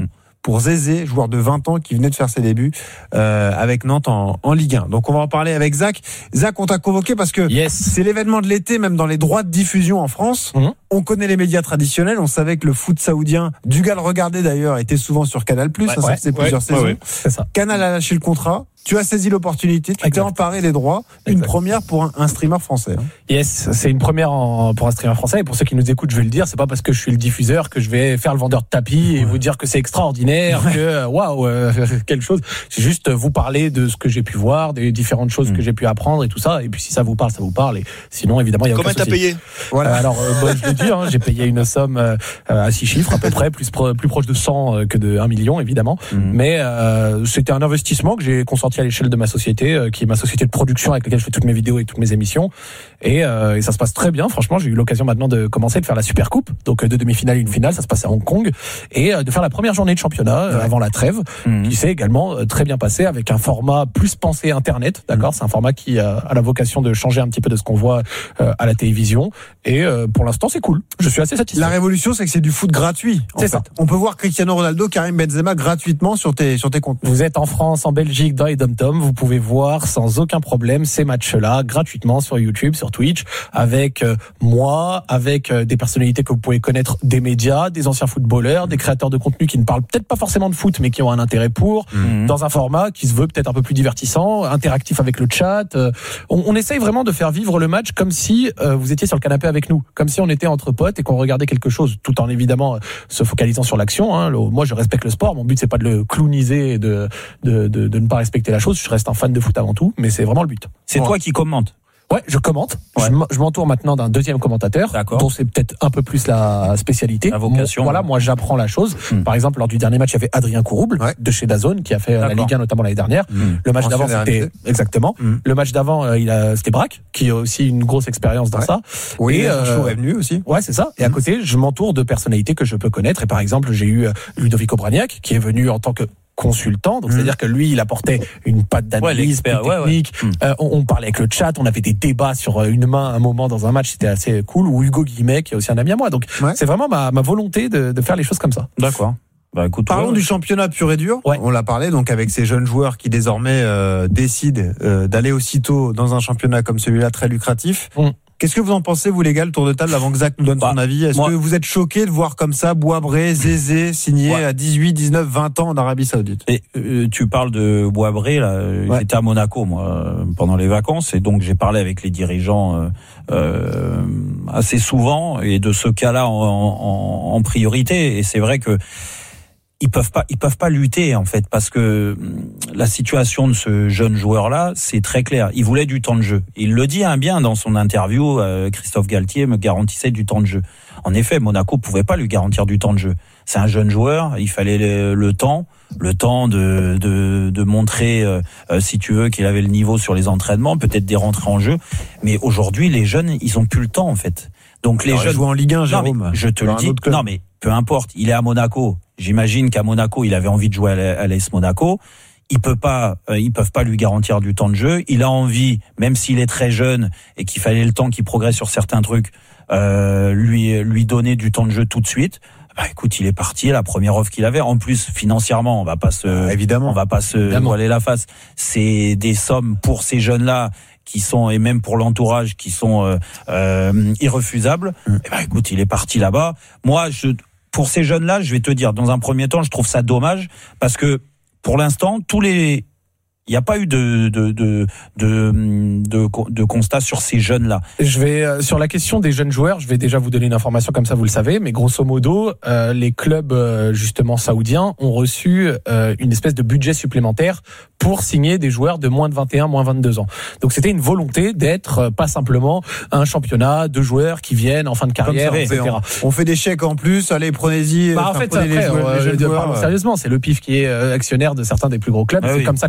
pour Zézé, joueur de 20 ans qui venait de faire ses débuts avec Nantes en Ligue 1. Donc on va en parler avec Zach. Zach, on t'a convoqué parce que c'est l'événement de l'été, même dans les droits de diffusion en France. On connaît les médias traditionnels, on savait que le foot saoudien, Dugal regardé d'ailleurs, était souvent sur Canal+, c'est plusieurs saisons. C'est ça. Canal a lâché le contrat. Tu as saisi l'opportunité, tu t'es emparé des droits. Une première pour un streamer français. Yes, c'est une première pour un streamer français. Et pour ceux qui nous écoutent, je vais le dire, c'est pas parce que je suis le diffuseur que je vais faire le vendeur de tapis et vous dire que c'est extraordinaire, que waouh, quelque chose. C'est juste vous parler de ce que j'ai pu voir, des différentes choses que j'ai pu apprendre et tout ça. Et puis si ça vous parle, ça vous parle. Et sinon, évidemment, il y a aucun souci. Combien t'as payé? Voilà. Alors, je le dis, j'ai payé une somme à 6 chiffres à peu près, plus proche de 100 que de 1 million, évidemment. Mais c'était un investissement que j'ai consenti à l'échelle de ma société, qui est ma société de production avec laquelle je fais toutes mes vidéos et toutes mes émissions. Et ça se passe très bien. Franchement, j'ai eu l'occasion maintenant de commencer de faire la Super Coupe, donc 2 demi-finales et une finale. Ça se passe à Hong Kong, et de faire la première journée de championnat avant la trêve, qui s'est également très bien passé avec un format plus pensé Internet. D'accord, c'est un format qui a la vocation de changer un petit peu de ce qu'on voit à la télévision. Et pour l'instant, c'est cool. Je suis assez satisfait. La révolution, c'est que c'est du foot gratuit. C'est ça. On peut voir Cristiano Ronaldo, Karim Benzema gratuitement sur tes comptes. Vous êtes en France, en Belgique, dans les dom-toms, vous pouvez voir sans aucun problème ces matchs-là gratuitement sur YouTube, sur Twitch, avec moi, avec des personnalités que vous pouvez connaître des médias, des anciens footballeurs, des créateurs de contenu qui ne parlent peut-être pas forcément de foot, mais qui ont un intérêt pour, dans un format qui se veut peut-être un peu plus divertissant, interactif avec le chat. On essaye vraiment de faire vivre le match comme si vous étiez sur le canapé avec nous, comme si on était entre potes et qu'on regardait quelque chose, tout en évidemment se focalisant sur l'action. Moi, je respecte le sport. Mon but, c'est pas de le clowniser et de ne pas respecter la chose. Je reste un fan de foot avant tout, mais c'est vraiment le but. C'est toi qui commente. Ouais, je commente. Ouais. Je m'entoure maintenant d'un deuxième commentateur, dont c'est peut-être un peu plus la spécialité. La vocation. Voilà, moi j'apprends la chose. Par exemple, lors du dernier match, il y avait Adrien Courouble de chez DAZN qui a fait la Ligue 1 notamment l'année dernière. Le match d'avant, c'était exactement. Le match d'avant, c'était Braque, qui a aussi une grosse expérience dans ça. Oui, et Jour est venu aussi. Ouais, c'est ça. Et à côté, je m'entoure de personnalités que je peux connaître. Et par exemple, j'ai eu Ludovico Bragnac, qui est venu en tant que consultant, donc c'est-à-dire que lui il apportait une patte d'analyse technique. On parlait avec le chat, on avait des débats sur une main à un moment dans un match, c'était assez cool. Ou Hugo Guillemet qui est aussi un ami à moi, donc c'est vraiment ma volonté de faire les choses comme ça. D'accord. Bah, écoute, parlons du championnat pur et dur. On l'a parlé donc avec ces jeunes joueurs qui désormais décident d'aller aussitôt dans un championnat comme celui-là très lucratif. Qu'est-ce que vous en pensez, vous, les gars, le tour de table, avant que Zach nous donne son avis? Est-ce que vous êtes choqués de voir comme ça Boisbré, Zézé signé à 18, 19, 20 ans en Arabie Saoudite? Et tu parles de Boisbré, là. J'étais à Monaco, moi, pendant les vacances, et donc j'ai parlé avec les dirigeants assez souvent, et de ce cas-là en priorité. Et c'est vrai que ils peuvent pas lutter, en fait, parce que la situation de ce jeune joueur-là, c'est très clair. Il voulait du temps de jeu. Il le dit bien dans son interview. Christophe Galtier me garantissait du temps de jeu. En effet, Monaco pouvait pas lui garantir du temps de jeu. C'est un jeune joueur. Il fallait le temps de montrer, si tu veux, qu'il avait le niveau sur les entraînements, peut-être des rentrées en jeu. Mais aujourd'hui, les jeunes, ils ont plus le temps, en fait. Donc les jeunes jouent en Ligue 1, Jérôme. Je te le dis. Non, mais peu importe. Il est à Monaco. J'imagine qu'à Monaco, il avait envie de jouer à l'AS Monaco. Ils peuvent pas lui garantir du temps de jeu. Il a envie, même s'il est très jeune et qu'il fallait le temps qu'il progresse sur certains trucs, lui donner du temps de jeu tout de suite. Bah écoute, il est parti, la première offre qu'il avait. En plus, financièrement, on va pas se voiler la face. C'est des sommes pour ces jeunes-là qui sont, et même pour l'entourage, qui sont irrefusables. Et bah écoute, il est parti là-bas. Moi, pour ces jeunes-là, je vais te dire, dans un premier temps, je trouve ça dommage parce que pour l'instant, il n'y a pas eu de constat sur ces jeunes-là. Je vais sur la question des jeunes joueurs, je vais déjà vous donner une information comme ça, vous le savez, mais grosso modo, les clubs justement saoudiens ont reçu une espèce de budget supplémentaire pour signer des joueurs de moins de 21, moins 22 ans. Donc c'était une volonté d'être pas simplement un championnat de joueurs qui viennent en fin de carrière, etc. On fait des chèques en plus, allez, prenez-y. En fait, après, sérieusement, c'est le PIF qui est actionnaire de certains des plus gros clubs. C'est comme ça que depuis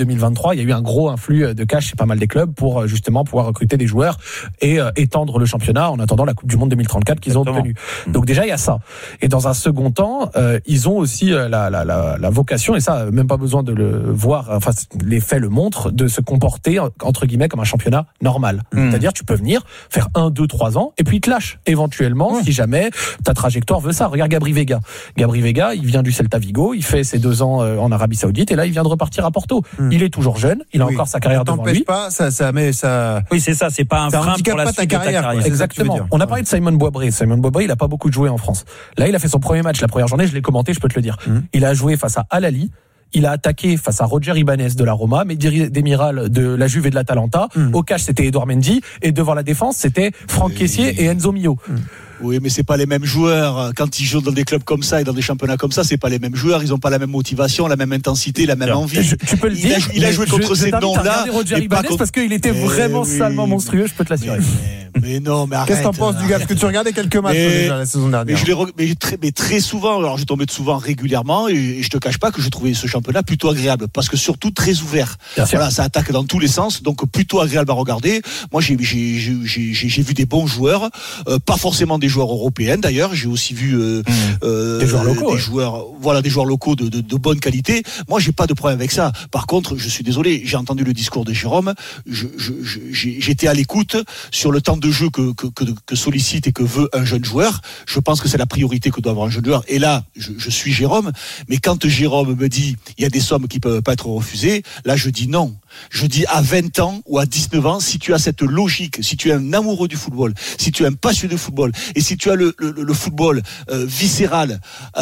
2023, il y a eu un gros influx de cash chez pas mal des clubs pour justement pouvoir recruter des joueurs et étendre le championnat en attendant la Coupe du Monde 2034 qu'ils ont obtenue. Donc déjà il y a ça. Et dans un second temps, ils ont aussi la vocation, et ça même pas besoin de le voir, enfin les faits le montrent, de se comporter entre guillemets comme un championnat normal. C'est-à-dire tu peux venir faire 1, 2, 3 ans et puis ils te lâchent éventuellement si jamais ta trajectoire veut ça. Regarde Gabri Veiga, il vient du Celta Vigo, il fait ses 2 ans en Arabie Saoudite et là il vient de repartir à Porto. Il est toujours jeune, il a encore sa carrière devant lui. Pas, ça met ça. Oui, c'est ça, c'est pas un frein pour la suite de ta carrière. Exactement. On a parlé de Simon Boisbré. Simon Boisbré, il a pas beaucoup joué en France. Là, il a fait son premier match la première journée, je l'ai commenté, je peux te le dire. Il a joué face à Al-Ahly. Il a attaqué face à Roger Ibanez de la Roma, Mehdi Demiral de la Juve et de l'Atalanta. Au cash, c'était Edouard Mendy. Et devant la défense, c'était Franck Kessié et Enzo Mio. Oui, mais c'est pas les mêmes joueurs. Quand ils jouent dans des clubs comme ça et dans des championnats comme ça, c'est pas les mêmes joueurs. Ils ont pas la même motivation, la même intensité, la même envie. Tu peux le dire. Il a joué contre ces noms-là. Roger Ibanez parce qu'il était vraiment salement monstrueux, je peux te l'assurer. Mais non, mais arrête. Qu'est-ce que t'en penses du gars? Parce que tu regardais quelques matchs déjà la saison dernière. Mais très souvent, alors je tombais souvent régulièrement et je te cache pas que je trouvais ce championnat plutôt agréable parce que surtout très ouvert. Voilà, ça attaque dans tous les sens, donc plutôt agréable à regarder. Moi, j'ai vu des bons joueurs, pas forcément des joueurs européens d'ailleurs. J'ai aussi vu des joueurs locaux, des joueurs locaux de bonne qualité. Moi, j'ai pas de problème avec ça. Par contre, je suis désolé, j'ai entendu le discours de Jérôme. J'étais à l'écoute sur le temps de jeu que sollicite et que veut un jeune joueur. Je pense que c'est la priorité que doit avoir un jeune joueur. Et là, je suis Jérôme, mais quand Jérôme me dit il y a des sommes qui peuvent pas être refusées, là je dis non. Je dis à 20 ans ou à 19 ans, si tu as cette logique, si tu es un amoureux du football, si tu es un passionné de football, et si tu as le football viscéral,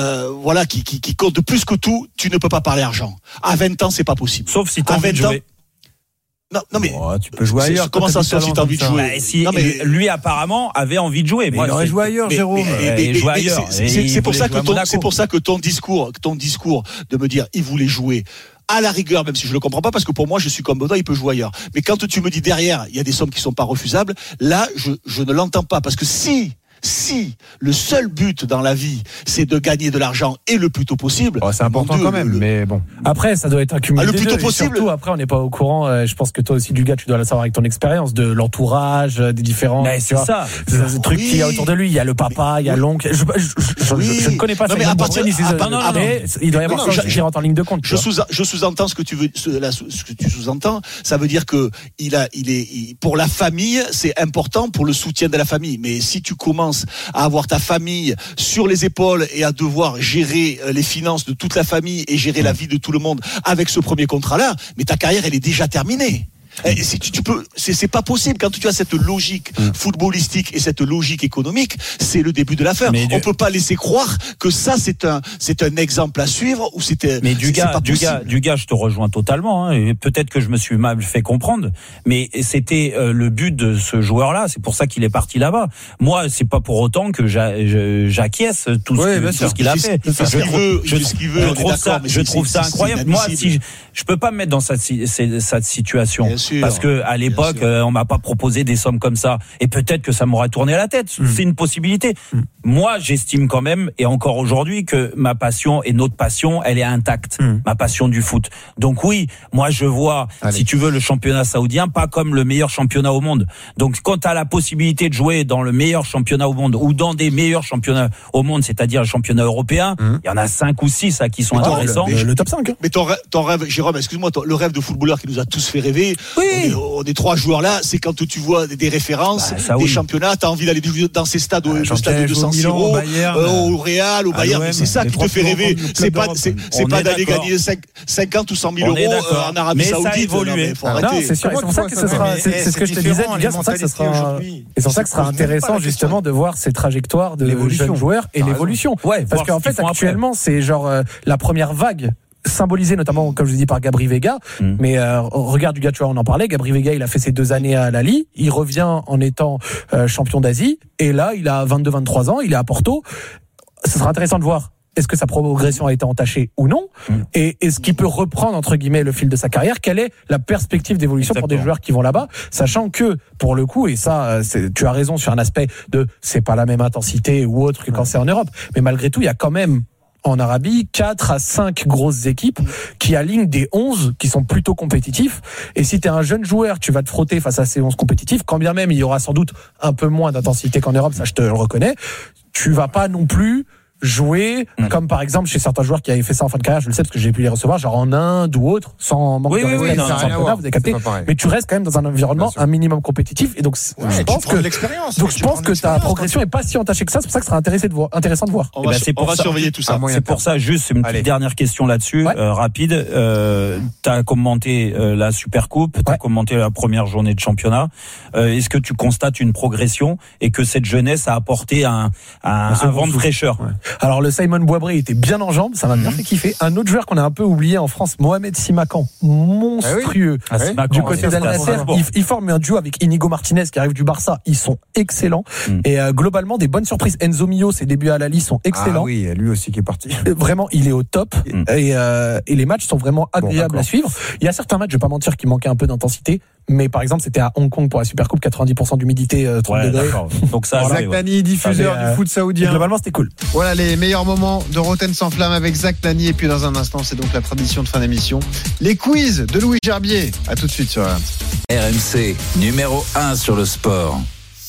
qui compte plus que tout, tu ne peux pas parler argent. À 20 ans, c'est pas possible. Sauf si tu as envie de jouer. Non mais tu peux jouer ailleurs. Comment ça, sauf si t'as envie de jouer? Lui apparemment avait envie de jouer. Moi, il aurait joué ailleurs, Jérôme. C'est pour ça que ton discours de me dire il voulait jouer. À la rigueur, même si je le comprends pas, parce que pour moi, je suis comme Baudin, il peut jouer ailleurs. Mais quand tu me dis derrière, il y a des sommes qui sont pas refusables, là, je ne l'entends pas, parce que si le seul but dans la vie, c'est de gagner de l'argent et le plus tôt possible. C'est important quand même, mais bon. Après, ça doit être accumulé. Le plus tôt possible. Surtout, après, on n'est pas au courant. Je pense que toi aussi, du gars, tu dois le savoir avec ton expérience de l'entourage, des différents. Mais c'est ça. Le truc qu'il y a autour de lui. Il y a le papa, il y a l'oncle. Je ne connais pas ça. Mais il doit y avoir ça qui rentre en ligne de compte. Je sous-entends ce que tu sous-entends. Ça veut dire que pour la famille, c'est important pour le soutien de la famille. Mais si tu commences à avoir ta famille sur les épaules et à devoir gérer les finances de toute la famille et gérer la vie de tout le monde avec ce premier contrat-là, mais ta carrière, elle est déjà terminée. Et si tu peux, c'est pas possible quand tu as cette logique footballistique et cette logique économique, c'est le début de la fin. On peut pas laisser croire que ça c'est un exemple à suivre ou c'était. Mais du gars, je te rejoins totalement. Hein, et peut-être que je me suis mal fait comprendre, mais c'était le but de ce joueur-là. C'est pour ça qu'il est parti là-bas. Moi, c'est pas pour autant que j'acquiesce tout ce qu'il a fait. Je trouve ça incroyable. Moi, si je peux pas me mettre dans cette situation. Parce que à l'époque, on m'a pas proposé des sommes comme ça, et peut-être que ça m'aurait tourné à la tête. C'est une possibilité. Moi, j'estime quand même, et encore aujourd'hui, que ma passion et notre passion, elle est intacte. Ma passion du foot. Donc oui, moi je vois, si tu veux, le championnat saoudien pas comme le meilleur championnat au monde. Donc quand tu as la possibilité de jouer dans le meilleur championnat au monde ou dans des meilleurs championnats au monde, c'est-à-dire le championnat européen, il y en a 5 ou 6 qui sont intéressants. Le top 5. Mais ton rêve, Jérôme, excuse-moi, le rêve de footballeur qui nous a tous fait rêver. On est 3 joueurs là, c'est quand tu vois des références, des championnats, t'as envie d'aller dans ces stades, le stade de San Siro, au Real, au Bayern, mais c'est ça qui te fait rêver. C'est pas d'aller gagner 50 ou 100 000 euros en Arabie Saoudite. C'est sûr, c'est pour ça que c'est ce que je te disais, c'est pour ça que ce sera intéressant justement de voir ces trajectoires de jeunes joueurs et l'évolution. Parce qu'en fait, actuellement, c'est genre la première vague symbolisé notamment, comme je dis, par Gabri Veiga. Mais regarde du gars, tu vois, on en parlait. Gabri Veiga, il a fait ses 2 années à Al-Ahly. Il revient en étant champion d'Asie. Et là, il a 22-23 ans. Il est à Porto. Ce sera intéressant de voir. Est-ce que sa progression a été entachée ou non? Et est-ce qu'il peut reprendre, entre guillemets, le fil de sa carrière? Quelle est la perspective d'évolution pour des joueurs qui vont là-bas? Sachant que, pour le coup, et ça, tu as raison sur un aspect de c'est pas la même intensité ou autre que quand c'est en Europe. Mais malgré tout, il y a quand même en Arabie 4 à 5 grosses équipes qui alignent des 11 qui sont plutôt compétitifs. Et si tu es un jeune joueur, tu vas te frotter face à ces 11 compétitifs, quand bien même il y aura sans doute un peu moins d'intensité qu'en Europe, ça je te le reconnais, tu vas pas non plus jouer comme par exemple chez certains joueurs qui avaient fait ça en fin de carrière, je le sais parce que j'ai pu les recevoir, genre en Inde ou autre, sans manque de respect, vous avez capté, mais tu restes quand même dans un environnement un minimum compétitif, et donc je pense que ta progression est pas si entachée que ça. C'est pour ça que ce sera intéressant de voir. On va surveiller tout ça. C'est pour ça, juste une petite dernière question là-dessus, rapide. T'as commenté la Supercoupe, t'as commenté la première journée de championnat. Est-ce que tu constates une progression et que cette jeunesse a apporté un vent de fraîcheur? Alors le Simon Boisbré était bien en jambes, ça m'a bien fait kiffer. Un autre joueur qu'on a un peu oublié en France, Mohamed Simakan, monstrueux. Du côté d'Al Nassr, il forme un duo avec Inigo Martinez qui arrive du Barça, ils sont excellents. Et globalement des bonnes surprises. Enzo Mio, ses débuts à Lali sont excellents. Ah oui, lui aussi qui est parti. Vraiment, il est au top. Et les matchs sont vraiment agréables à suivre. Il y a certains matchs, je vais pas mentir, qui manquaient un peu d'intensité. Mais par exemple, c'était à Hong Kong pour la Supercoupe, 90% d'humidité, 30 degrés. Donc ça, Zach Nani, diffuseur du foot saoudien. Globalement, c'était cool. Voilà les meilleurs moments de Roten sans flamme avec Zach Nani. Et puis dans un instant, c'est donc la tradition de fin d'émission, les quiz de Louis Gerbier. À tout de suite sur RMC. RMC, numéro 1 sur le sport.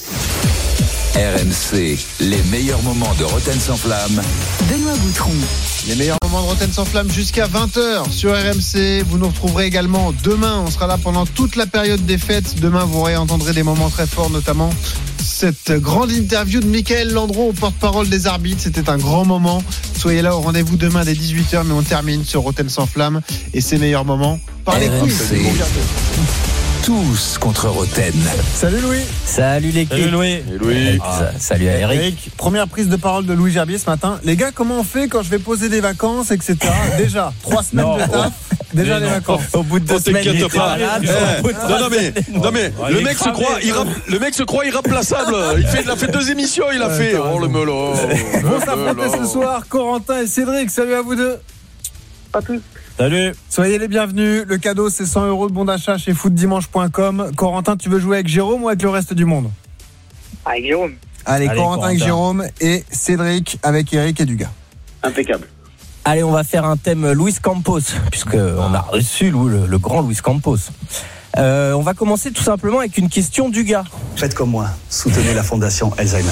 RMC, les meilleurs moments de Roten sans flamme. Benoît Boutron. Les meilleurs moments de Roten sans flamme jusqu'à 20h sur RMC. Vous nous retrouverez également demain. On sera là pendant toute la période des fêtes. Demain, vous entendrez des moments très forts, notamment cette grande interview de Mickaël Landreau au porte-parole des arbitres. C'était un grand moment. Soyez là au rendez-vous demain dès 18h. Mais on termine sur Roten sans flamme et ses meilleurs moments par les quiz. Tous contre Roten. Salut Louis. Salut l'équipe. Salut Louis. Salut à Eric. Première prise de parole de Louis Gerbier ce matin. Les gars, comment on fait quand je vais poser des vacances, etc. Déjà, 3 semaines de taf. Déjà les vacances. Au bout de 2 semaines, il était malade. Non mais le mec se croit irremplaçable. Il a fait 2 émissions, il a fait. Oh le melon. Vont s'affronter ce soir Corentin et Cédric. Salut à vous deux. À tous. Salut. Soyez les bienvenus. Le cadeau, c'est 100 € de bon d'achat chez footdimanche.com. Corentin, tu veux jouer avec Jérôme ou avec le reste du monde? Avec Jérôme. Allez, Corentin avec Jérôme et Cédric avec Eric et Dugas. Impeccable. Allez, on va faire un thème Luis Campos, puisqu'on a reçu le grand Luis Campos. On va commencer tout simplement avec une question du gars. Faites comme moi, soutenez la fondation Alzheimer.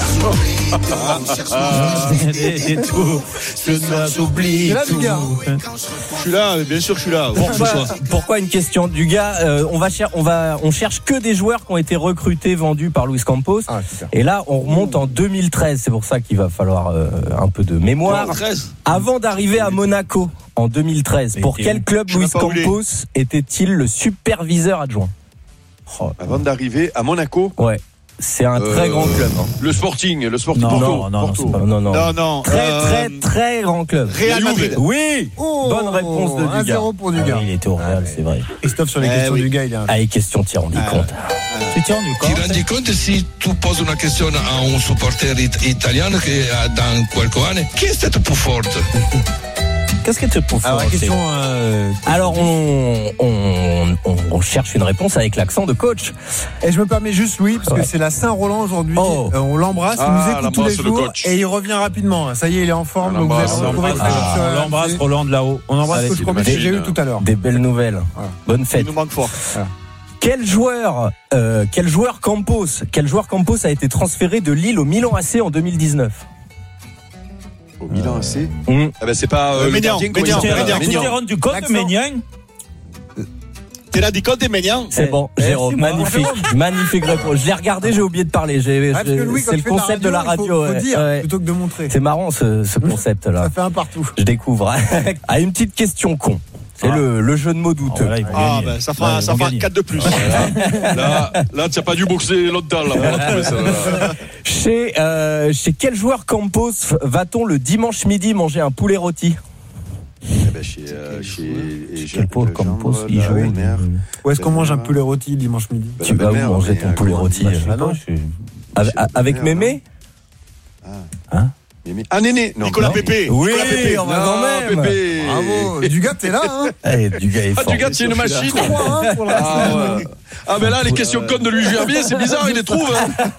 Et tout, je t'oublie. Je suis là, bien sûr, je suis là. Pourquoi une question du gars? On cherche que des joueurs qui ont été recrutés, vendus par Luis Campos. Et là, on remonte en 2013. C'est pour ça qu'il va falloir un peu de mémoire. 2013. Avant d'arriver à Monaco en 2013, pour quel club Luis Campos était-il le superviseur adjoint? Avant d'arriver à Monaco. Ouais. C'est un très grand club. Le Sporting Porto. Non. Très grand club. Real Madrid. Oui. Bonne réponse de Dugas. 1-0 pour Dugas. Il était au Real, c'est vrai. Christophe sur les questions du gars, il a. Les questions, t'y rendu compte. Tu t'y rendu compte? Ti rendi conto si tu poses una questione a un supporter italiano che dans qualche anno chi è stato più forte? Qu'est-ce que tu peux faire? Alors on cherche une réponse avec l'accent de coach. Et je me permets juste Louis parce que c'est la Saint-Roland aujourd'hui. On l'embrasse, il nous écoute tous les jours et il revient rapidement. Ça y est, il est en forme. Donc vous allez retrouver on l'embrasse Roland de là-haut. On embrasse coach Promet que j'ai eu tout à l'heure. Des belles nouvelles. Bonne fête. Il nous manque fort. Quel joueur Campos a été transféré de Lille au Milan AC en 2019? Au Milan AC. C'est pas Ménian. Tu t'es rendu compte, Ménian? T'es là du compte des Ménian. C'est bon, Jérôme, magnifique réponse. Je l'ai regardé, j'ai oublié de parler. C'est le concept de la radio. Faut dire plutôt que de montrer. C'est marrant ce concept-là. Ça fait un partout. Je découvre. Une petite question con. C'est le jeu de mots douteux. Ça fera 4 de plus. Là, tu n'as pas dû boxer longtemps. Chez quel joueur Campos va-t-on le dimanche midi manger un poulet rôti? Quel pauvre Campos il joue. Où est-ce qu'on mange un poulet rôti dimanche midi? Tu vas où manger ton poulet rôti? Avec Mémé? Néné. Non. Nicolas Pépé. Oui, Nicolas Pépé. on va quand même. Pépé. Bravo. Dugat, t'es là, hein? Dugat est fort. Dugat, c'est une machine. 3-1 pour l'instant. Mais là, les questions connes de Louis Gerbier, c'est bizarre, il les trouve.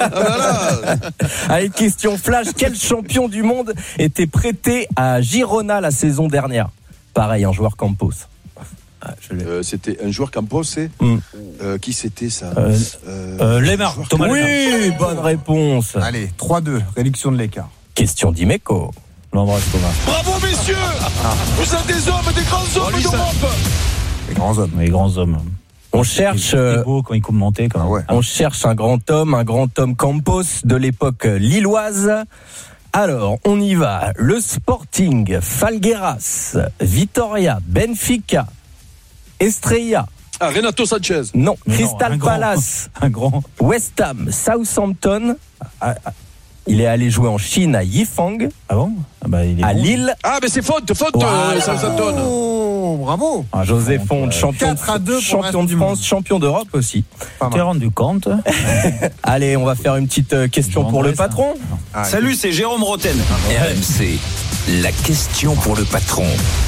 Allez, question flash. Quel champion du monde était prêté à Girona la saison dernière? Pareil, un joueur Campos. C'était un joueur Campos, qui c'était ça Lemar. Thomas Oui, Lemar. bonne réponse. Allez, 3-2, réduction de l'écart. Question d'Imeco. L'embrasse Thomas. Bravo, messieurs. Vous êtes des hommes, des grands hommes d'Europe. Les grands hommes. On cherche. C'est beau quand il commentait. On cherche un grand homme Campos de l'époque lilloise. Alors, on y va. Le Sporting, Falgueiras, Vitoria, Benfica, Estrella. Renato Sanchez. Non, Crystal Palace. Un grand. West Ham, Southampton. Il est allé jouer en Chine à Yifang. Ah bon? Il est à bon. Lille. Mais c'est faute, Southampton. Oh, bravo. José Fonte, champion de France, champion d'Europe aussi. T'es rendu compte? Allez, on va faire une petite question pour le patron. Salut, c'est Jérôme Roten. RMC, la question pour le patron.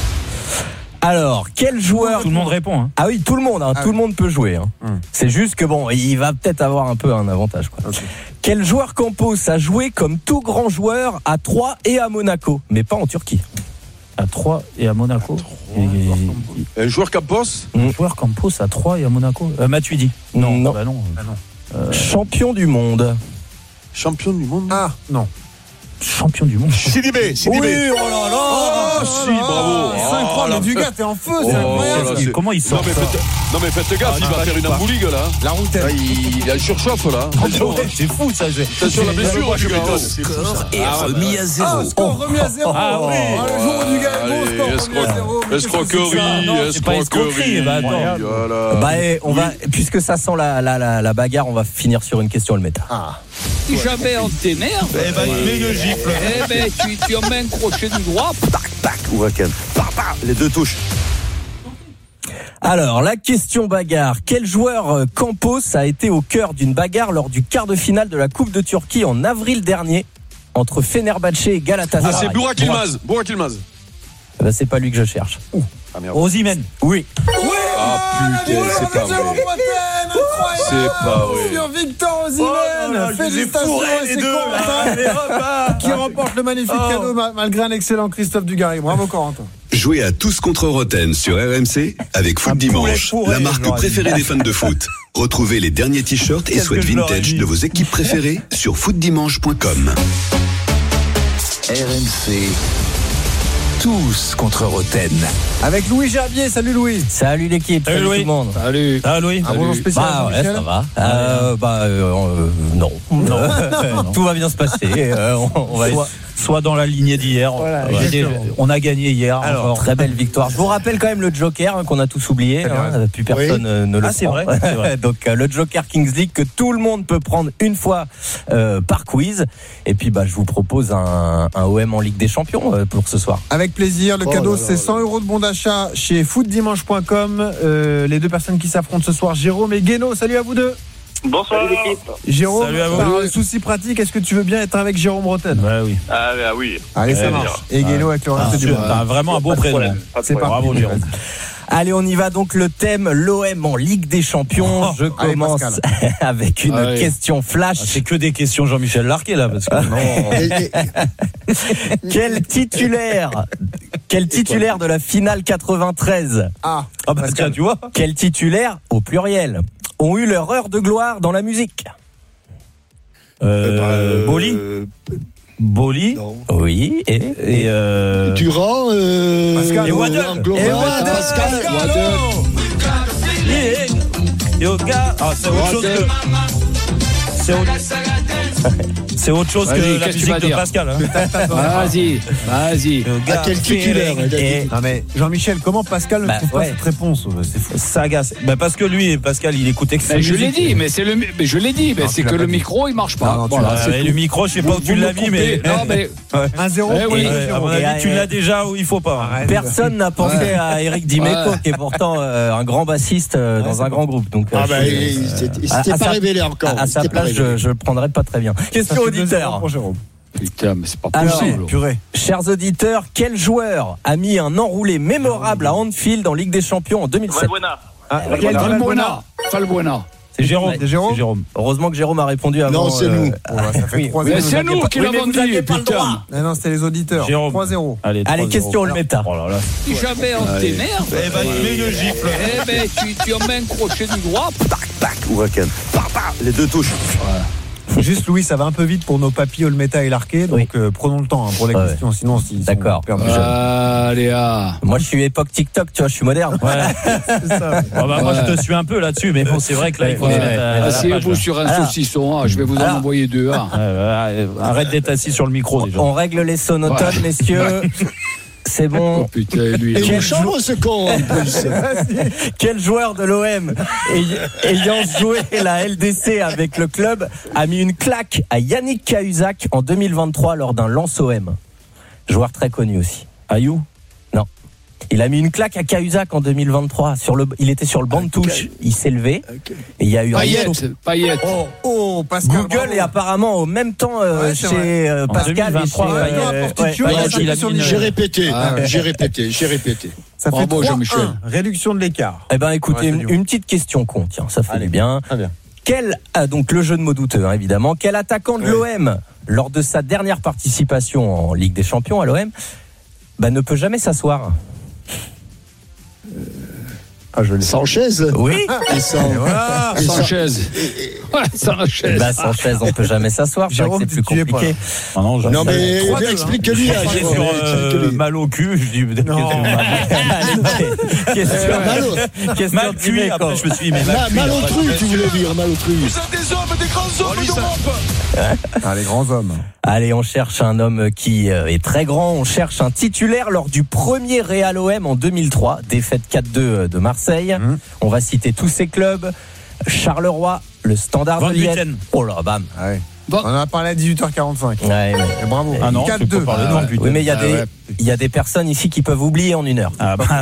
Alors, quel joueur... Tout le monde répond. Hein. Ah oui, tout le monde. Tout le monde peut jouer. C'est juste que il va peut-être avoir un peu un avantage. Okay. Quel joueur Campos a joué comme tout grand joueur à Troyes et à Monaco, mais pas en Turquie? À Troyes et à Monaco. Un joueur Campos. Un joueur Campos à Troyes et à Monaco. Matuidi. Non. Champion du monde. Champion du monde. Non. Champion du monde. Sidibé. Oui, oh là là. Si, bravo. C'est incroyable, Dugat, t'es en feu, c'est incroyable. Comment il sort? Non mais faites gaffe, il va faire une embouligue là. La route. Il a un surchauffe là. C'est fou ça. Attention la blessure, je m'étonne. Score est remis à 0. Score remis à 0. Ah oui. Le jour où Dugat est bon, score remis à 0. Escroquerie. On va, puisque ça sent la bagarre, on va finir sur une question le méta. Si jamais on t'énerve, il met une gifle. tu en mets un crochet du droit, tac, tac, Ouakan. Les deux touches. Alors, la question bagarre. Quel joueur Campos a été au cœur d'une bagarre lors du quart de finale de la Coupe de Turquie en avril dernier entre Fenerbahçe et Galatasaray? C'est Burak Yılmaz. C'est pas lui que je cherche. Osimhen. Oui. Putain, c'est pas vrai. C'est pas vrai. Sur Victor Osimhen. Félicitations à ses Corentin qui remporte le magnifique cadeau malgré un excellent Christophe Dugarry. Bravo Corentin. Jouez à tous contre Roten sur RMC avec Foot Dimanche, la marque préférée des fans de foot. Retrouvez les derniers t-shirts et sweats vintage de vos équipes préférées sur footdimanche.com. RMC, tous contre Roten. Avec Louis Gerbier, salut Louis. Salut l'équipe, salut tout le monde. Salut Louis. Un bonjour spécial. Ça va. Non. Tout va bien se passer. On va soit dans la lignée d'hier. Voilà, on a gagné hier. Alors, très belle victoire. Je vous rappelle quand même le Joker qu'on a tous oublié. Plus personne ne le prend. C'est vrai. Donc le Joker Kings League que tout le monde peut prendre une fois par quiz. Et puis je vous propose un OM en Ligue des Champions pour ce soir. Avec plaisir. Le cadeau c'est 100 € de bon d'achat chez footdimanche.com. Les deux personnes qui s'affrontent ce soir, Jérôme et Guéno. Salut à vous deux. Bonsoir l'équipe. Jérôme, par un souci pratique, est-ce que tu veux bien être avec Jérôme Roten? Oui. Oui. Allez, ça marche. Et Guéno avec le reste du monde. T'as vraiment un beau prénom. C'est pas bravo Jérôme. Allez, on y va donc. Le thème, l'OM en Ligue des Champions. Je commence avec une question flash. C'est que des questions Jean-Michel Larquet là, parce que Quel titulaire de la finale 93 tiens, tu vois. Quel titulaire au pluriel ont eu leur heure de gloire dans la musique? Boli. Oui. Et Durand. Pascal. Et Waddle. Yoga. C'est autre chose que. C'est autre chose que la musique de Pascal. Vas-y. À quel titulaire? Non mais Jean-Michel, comment Pascal ne trouve pas cette réponse? C'est fou. Ça agace. Parce que lui, Pascal, il écoutait que ça. Je l'ai dit, mais c'est que le micro il marche pas. Le micro, je sais pas où tu l'as mis, mais. 1-0. À mon avis, tu l'as déjà où il faut pas. Personne n'a pensé à Eric Dimeco, qui est pourtant un grand bassiste dans un grand groupe. Donc, il s'était pas révélé encore. À sa place, je le prendrais pas très bien. Question auditeur. putain, mais c'est pas Alors, possible. Purée. Chers auditeurs, quel joueur a mis un enroulé mémorable à Anfield en Ligue des Champions en 2007? Valbuena. C'est Jérôme. C'est Jérôme. Heureusement que Jérôme a répondu avant. Non, c'est nous. Ça fait 3-0. Mais c'est nous qui l'avons dit, putain. Non, c'était les auditeurs. Jérôme. 3-0. Allez, question le méta. Oh là là. Si jamais on t'énerve, Eh ben, tu mets une gifle. eh ben, tu en mets un crochet du droit. Huracan. Les deux touches. Juste, Louis, ça va un peu vite pour nos papis Olmeta et Larquet. Donc, prenons le temps pour les questions. Sinon, d'accord. Allez, Moi, je suis époque TikTok, tu vois, je suis moderne. C'est ça. Moi, je te suis un peu là-dessus, mais bon, c'est vrai que là, il faut se mettre à la asseyez-vous page. sur un saucisson, je vais vous en envoyer deux. Arrête d'être assis sur le micro, déjà. On règle les sonotones, messieurs. C'est bon. Oh putain, lui. Et chambre ce con en plus. Quel joueur de l'OM ayant joué la LDC avec le club a mis une claque à Yannick Cahuzac en 2023 lors d'un lance OM? Joueur très connu aussi. Ayou? Non. Il a mis une claque à Cahuzac en 2023. Il était sur le banc de touche. Il s'est levé. Et il y a eu Payet. Oh, Pascal. Google bravo. est apparemment au même temps c'est chez Pascal et chez J'ai répété. Ça fait Bravo, 3-1. Jean-Michel. Réduction de l'écart. Eh ben, écoutez, une petite question con. Tiens, ça fait du bien. Très bien. Donc le jeu de mots douteux, hein, évidemment. Quel attaquant de l'OM, lors de sa dernière participation en Ligue des Champions à l'OM, ne peut jamais s'asseoir? Sanchez. Oui. Sanchez. Sanchez. Sanchez, on peut jamais s'asseoir. C'est vrai que c'est plus compliqué. Non, mais explique-lui. Sur mal au cul, je dis. Question mal cuit. Après, je me suis dit, mais mal au tru, tu voulais dire, mal au tru. Vous êtes des hommes, des grands hommes d'Europe. Les grands hommes. Allez, on cherche un homme qui est très grand. On cherche un titulaire lors du premier Real OM en 2003. Défaite 4-2 de Marseille. On va citer tous ces clubs. Charleroi, le Standard de Liège. Oh là, bam. Ouais. On en a parlé à 18h45. Ouais, mais bravo. Ah non, 4-2. Oui, mais il y a des personnes ici qui peuvent oublier en une heure.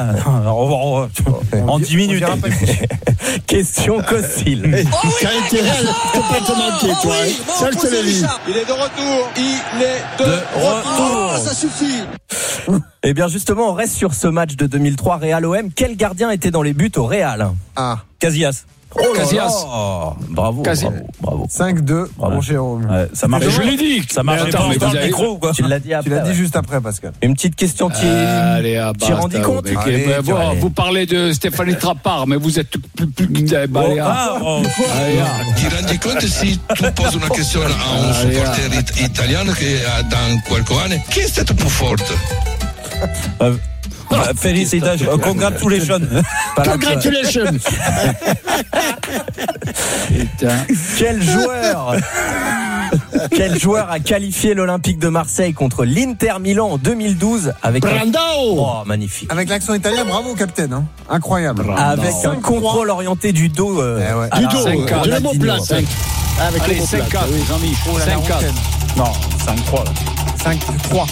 En 10 minutes. Question Cossil. T'as intérêt à complètement manquer, toi. Ça, je te le dis. Il est de retour. Il est de retour. Ça suffit. Eh bien, justement, on reste sur ce match de 2003 Real OM. Quel gardien était dans les buts au Real? Casillas. Casillas. Bravo. 5-2. Bravo, Jérôme. Ça marche. Je l'ai dit. Ça marche pas dans le micro ou quoi? Tu l'as dit après. Tu l'as dit juste après, Pascal. Une petite question, tu t'y rendu compte? Vous parlez de Stéphanie Trappard, mais vous êtes plus Tu rendi compte si tu poses une question à un supporter italien dans quelques années, qui est cette plus forte? Félicitations. Congratulations. Congratulations. Quel joueur a qualifié l'Olympique de Marseille contre l'Inter Milan en 2012 avec magnifique. Avec l'accent italien, bravo capitaine, hein. Incroyable. Avec un contrôle orienté du dos. Du dos, de l'homoplate. Avec les 5-4, Jean-Michel. 5-4. Non, 5-3. 5-3.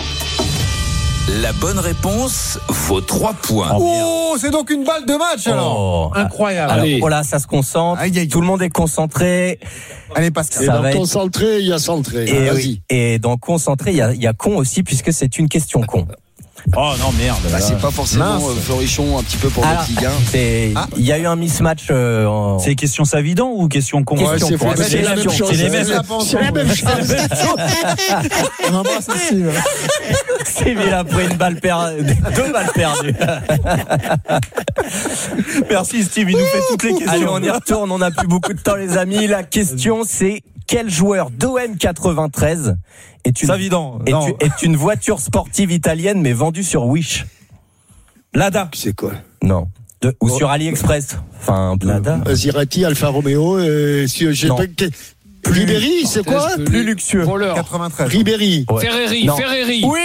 La bonne réponse vaut 3 points. Oh, c'est donc une balle de match alors. Incroyable. Alors, voilà, ça se concentre. Tout le monde est concentré. Allez, Pascal. Et dans concentré, il y a centré. Vas-y. Et dans concentré, il y a con aussi, puisque c'est une question con. Oh non, merde. C'est pas forcément Florichon un petit peu pour notre Ligue 1. Il y a eu un mismatch. C'est question Savidan ou question con? C'est la même chose. C'est la même chose. On embrasse Steve. Steve, il a pris une balle perdue. 2 balles perdues. Merci Steve, il nous fait toutes les questions. Allez, on y retourne, on n'a plus beaucoup de temps les amis. La question c'est: quel joueur d'OM 93 est une voiture sportive italienne mais vendue sur Wish? Lada. C'est quoi? Non. Ou sur AliExpress. Enfin, Lada. Zirati, Alfa Romeo, Ribéry, c'est quoi? Plus luxueux. 93. Ribéry. Ouais. Ferreri. Oui,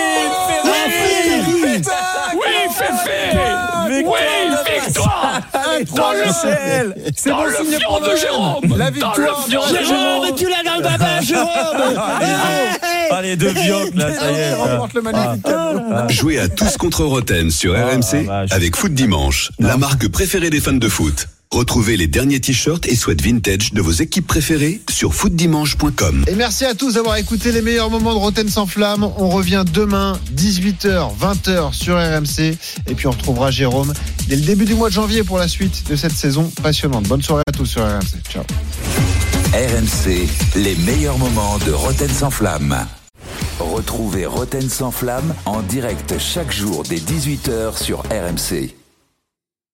victoire. Dans le fion de Jérôme. La victoire de Jérôme, et tu l'as dans le baba, Jérôme. Allez, 2 vioques là, ça y est. Remporte le magnifique cadeau. Jouez à tous contre Roten sur RMC avec Foot Dimanche, la marque préférée des fans de foot. Retrouvez les derniers t-shirts et sweats vintage de vos équipes préférées sur footdimanche.com. Et merci à tous d'avoir écouté les meilleurs moments de Roten sans flamme. On revient demain, 18h, 20h sur RMC. Et puis on retrouvera Jérôme dès le début du mois de janvier pour la suite de cette saison passionnante. Bonne soirée à tous sur RMC. Ciao. RMC, les meilleurs moments de Roten sans flamme. Retrouvez Roten sans flamme en direct chaque jour dès 18h sur RMC.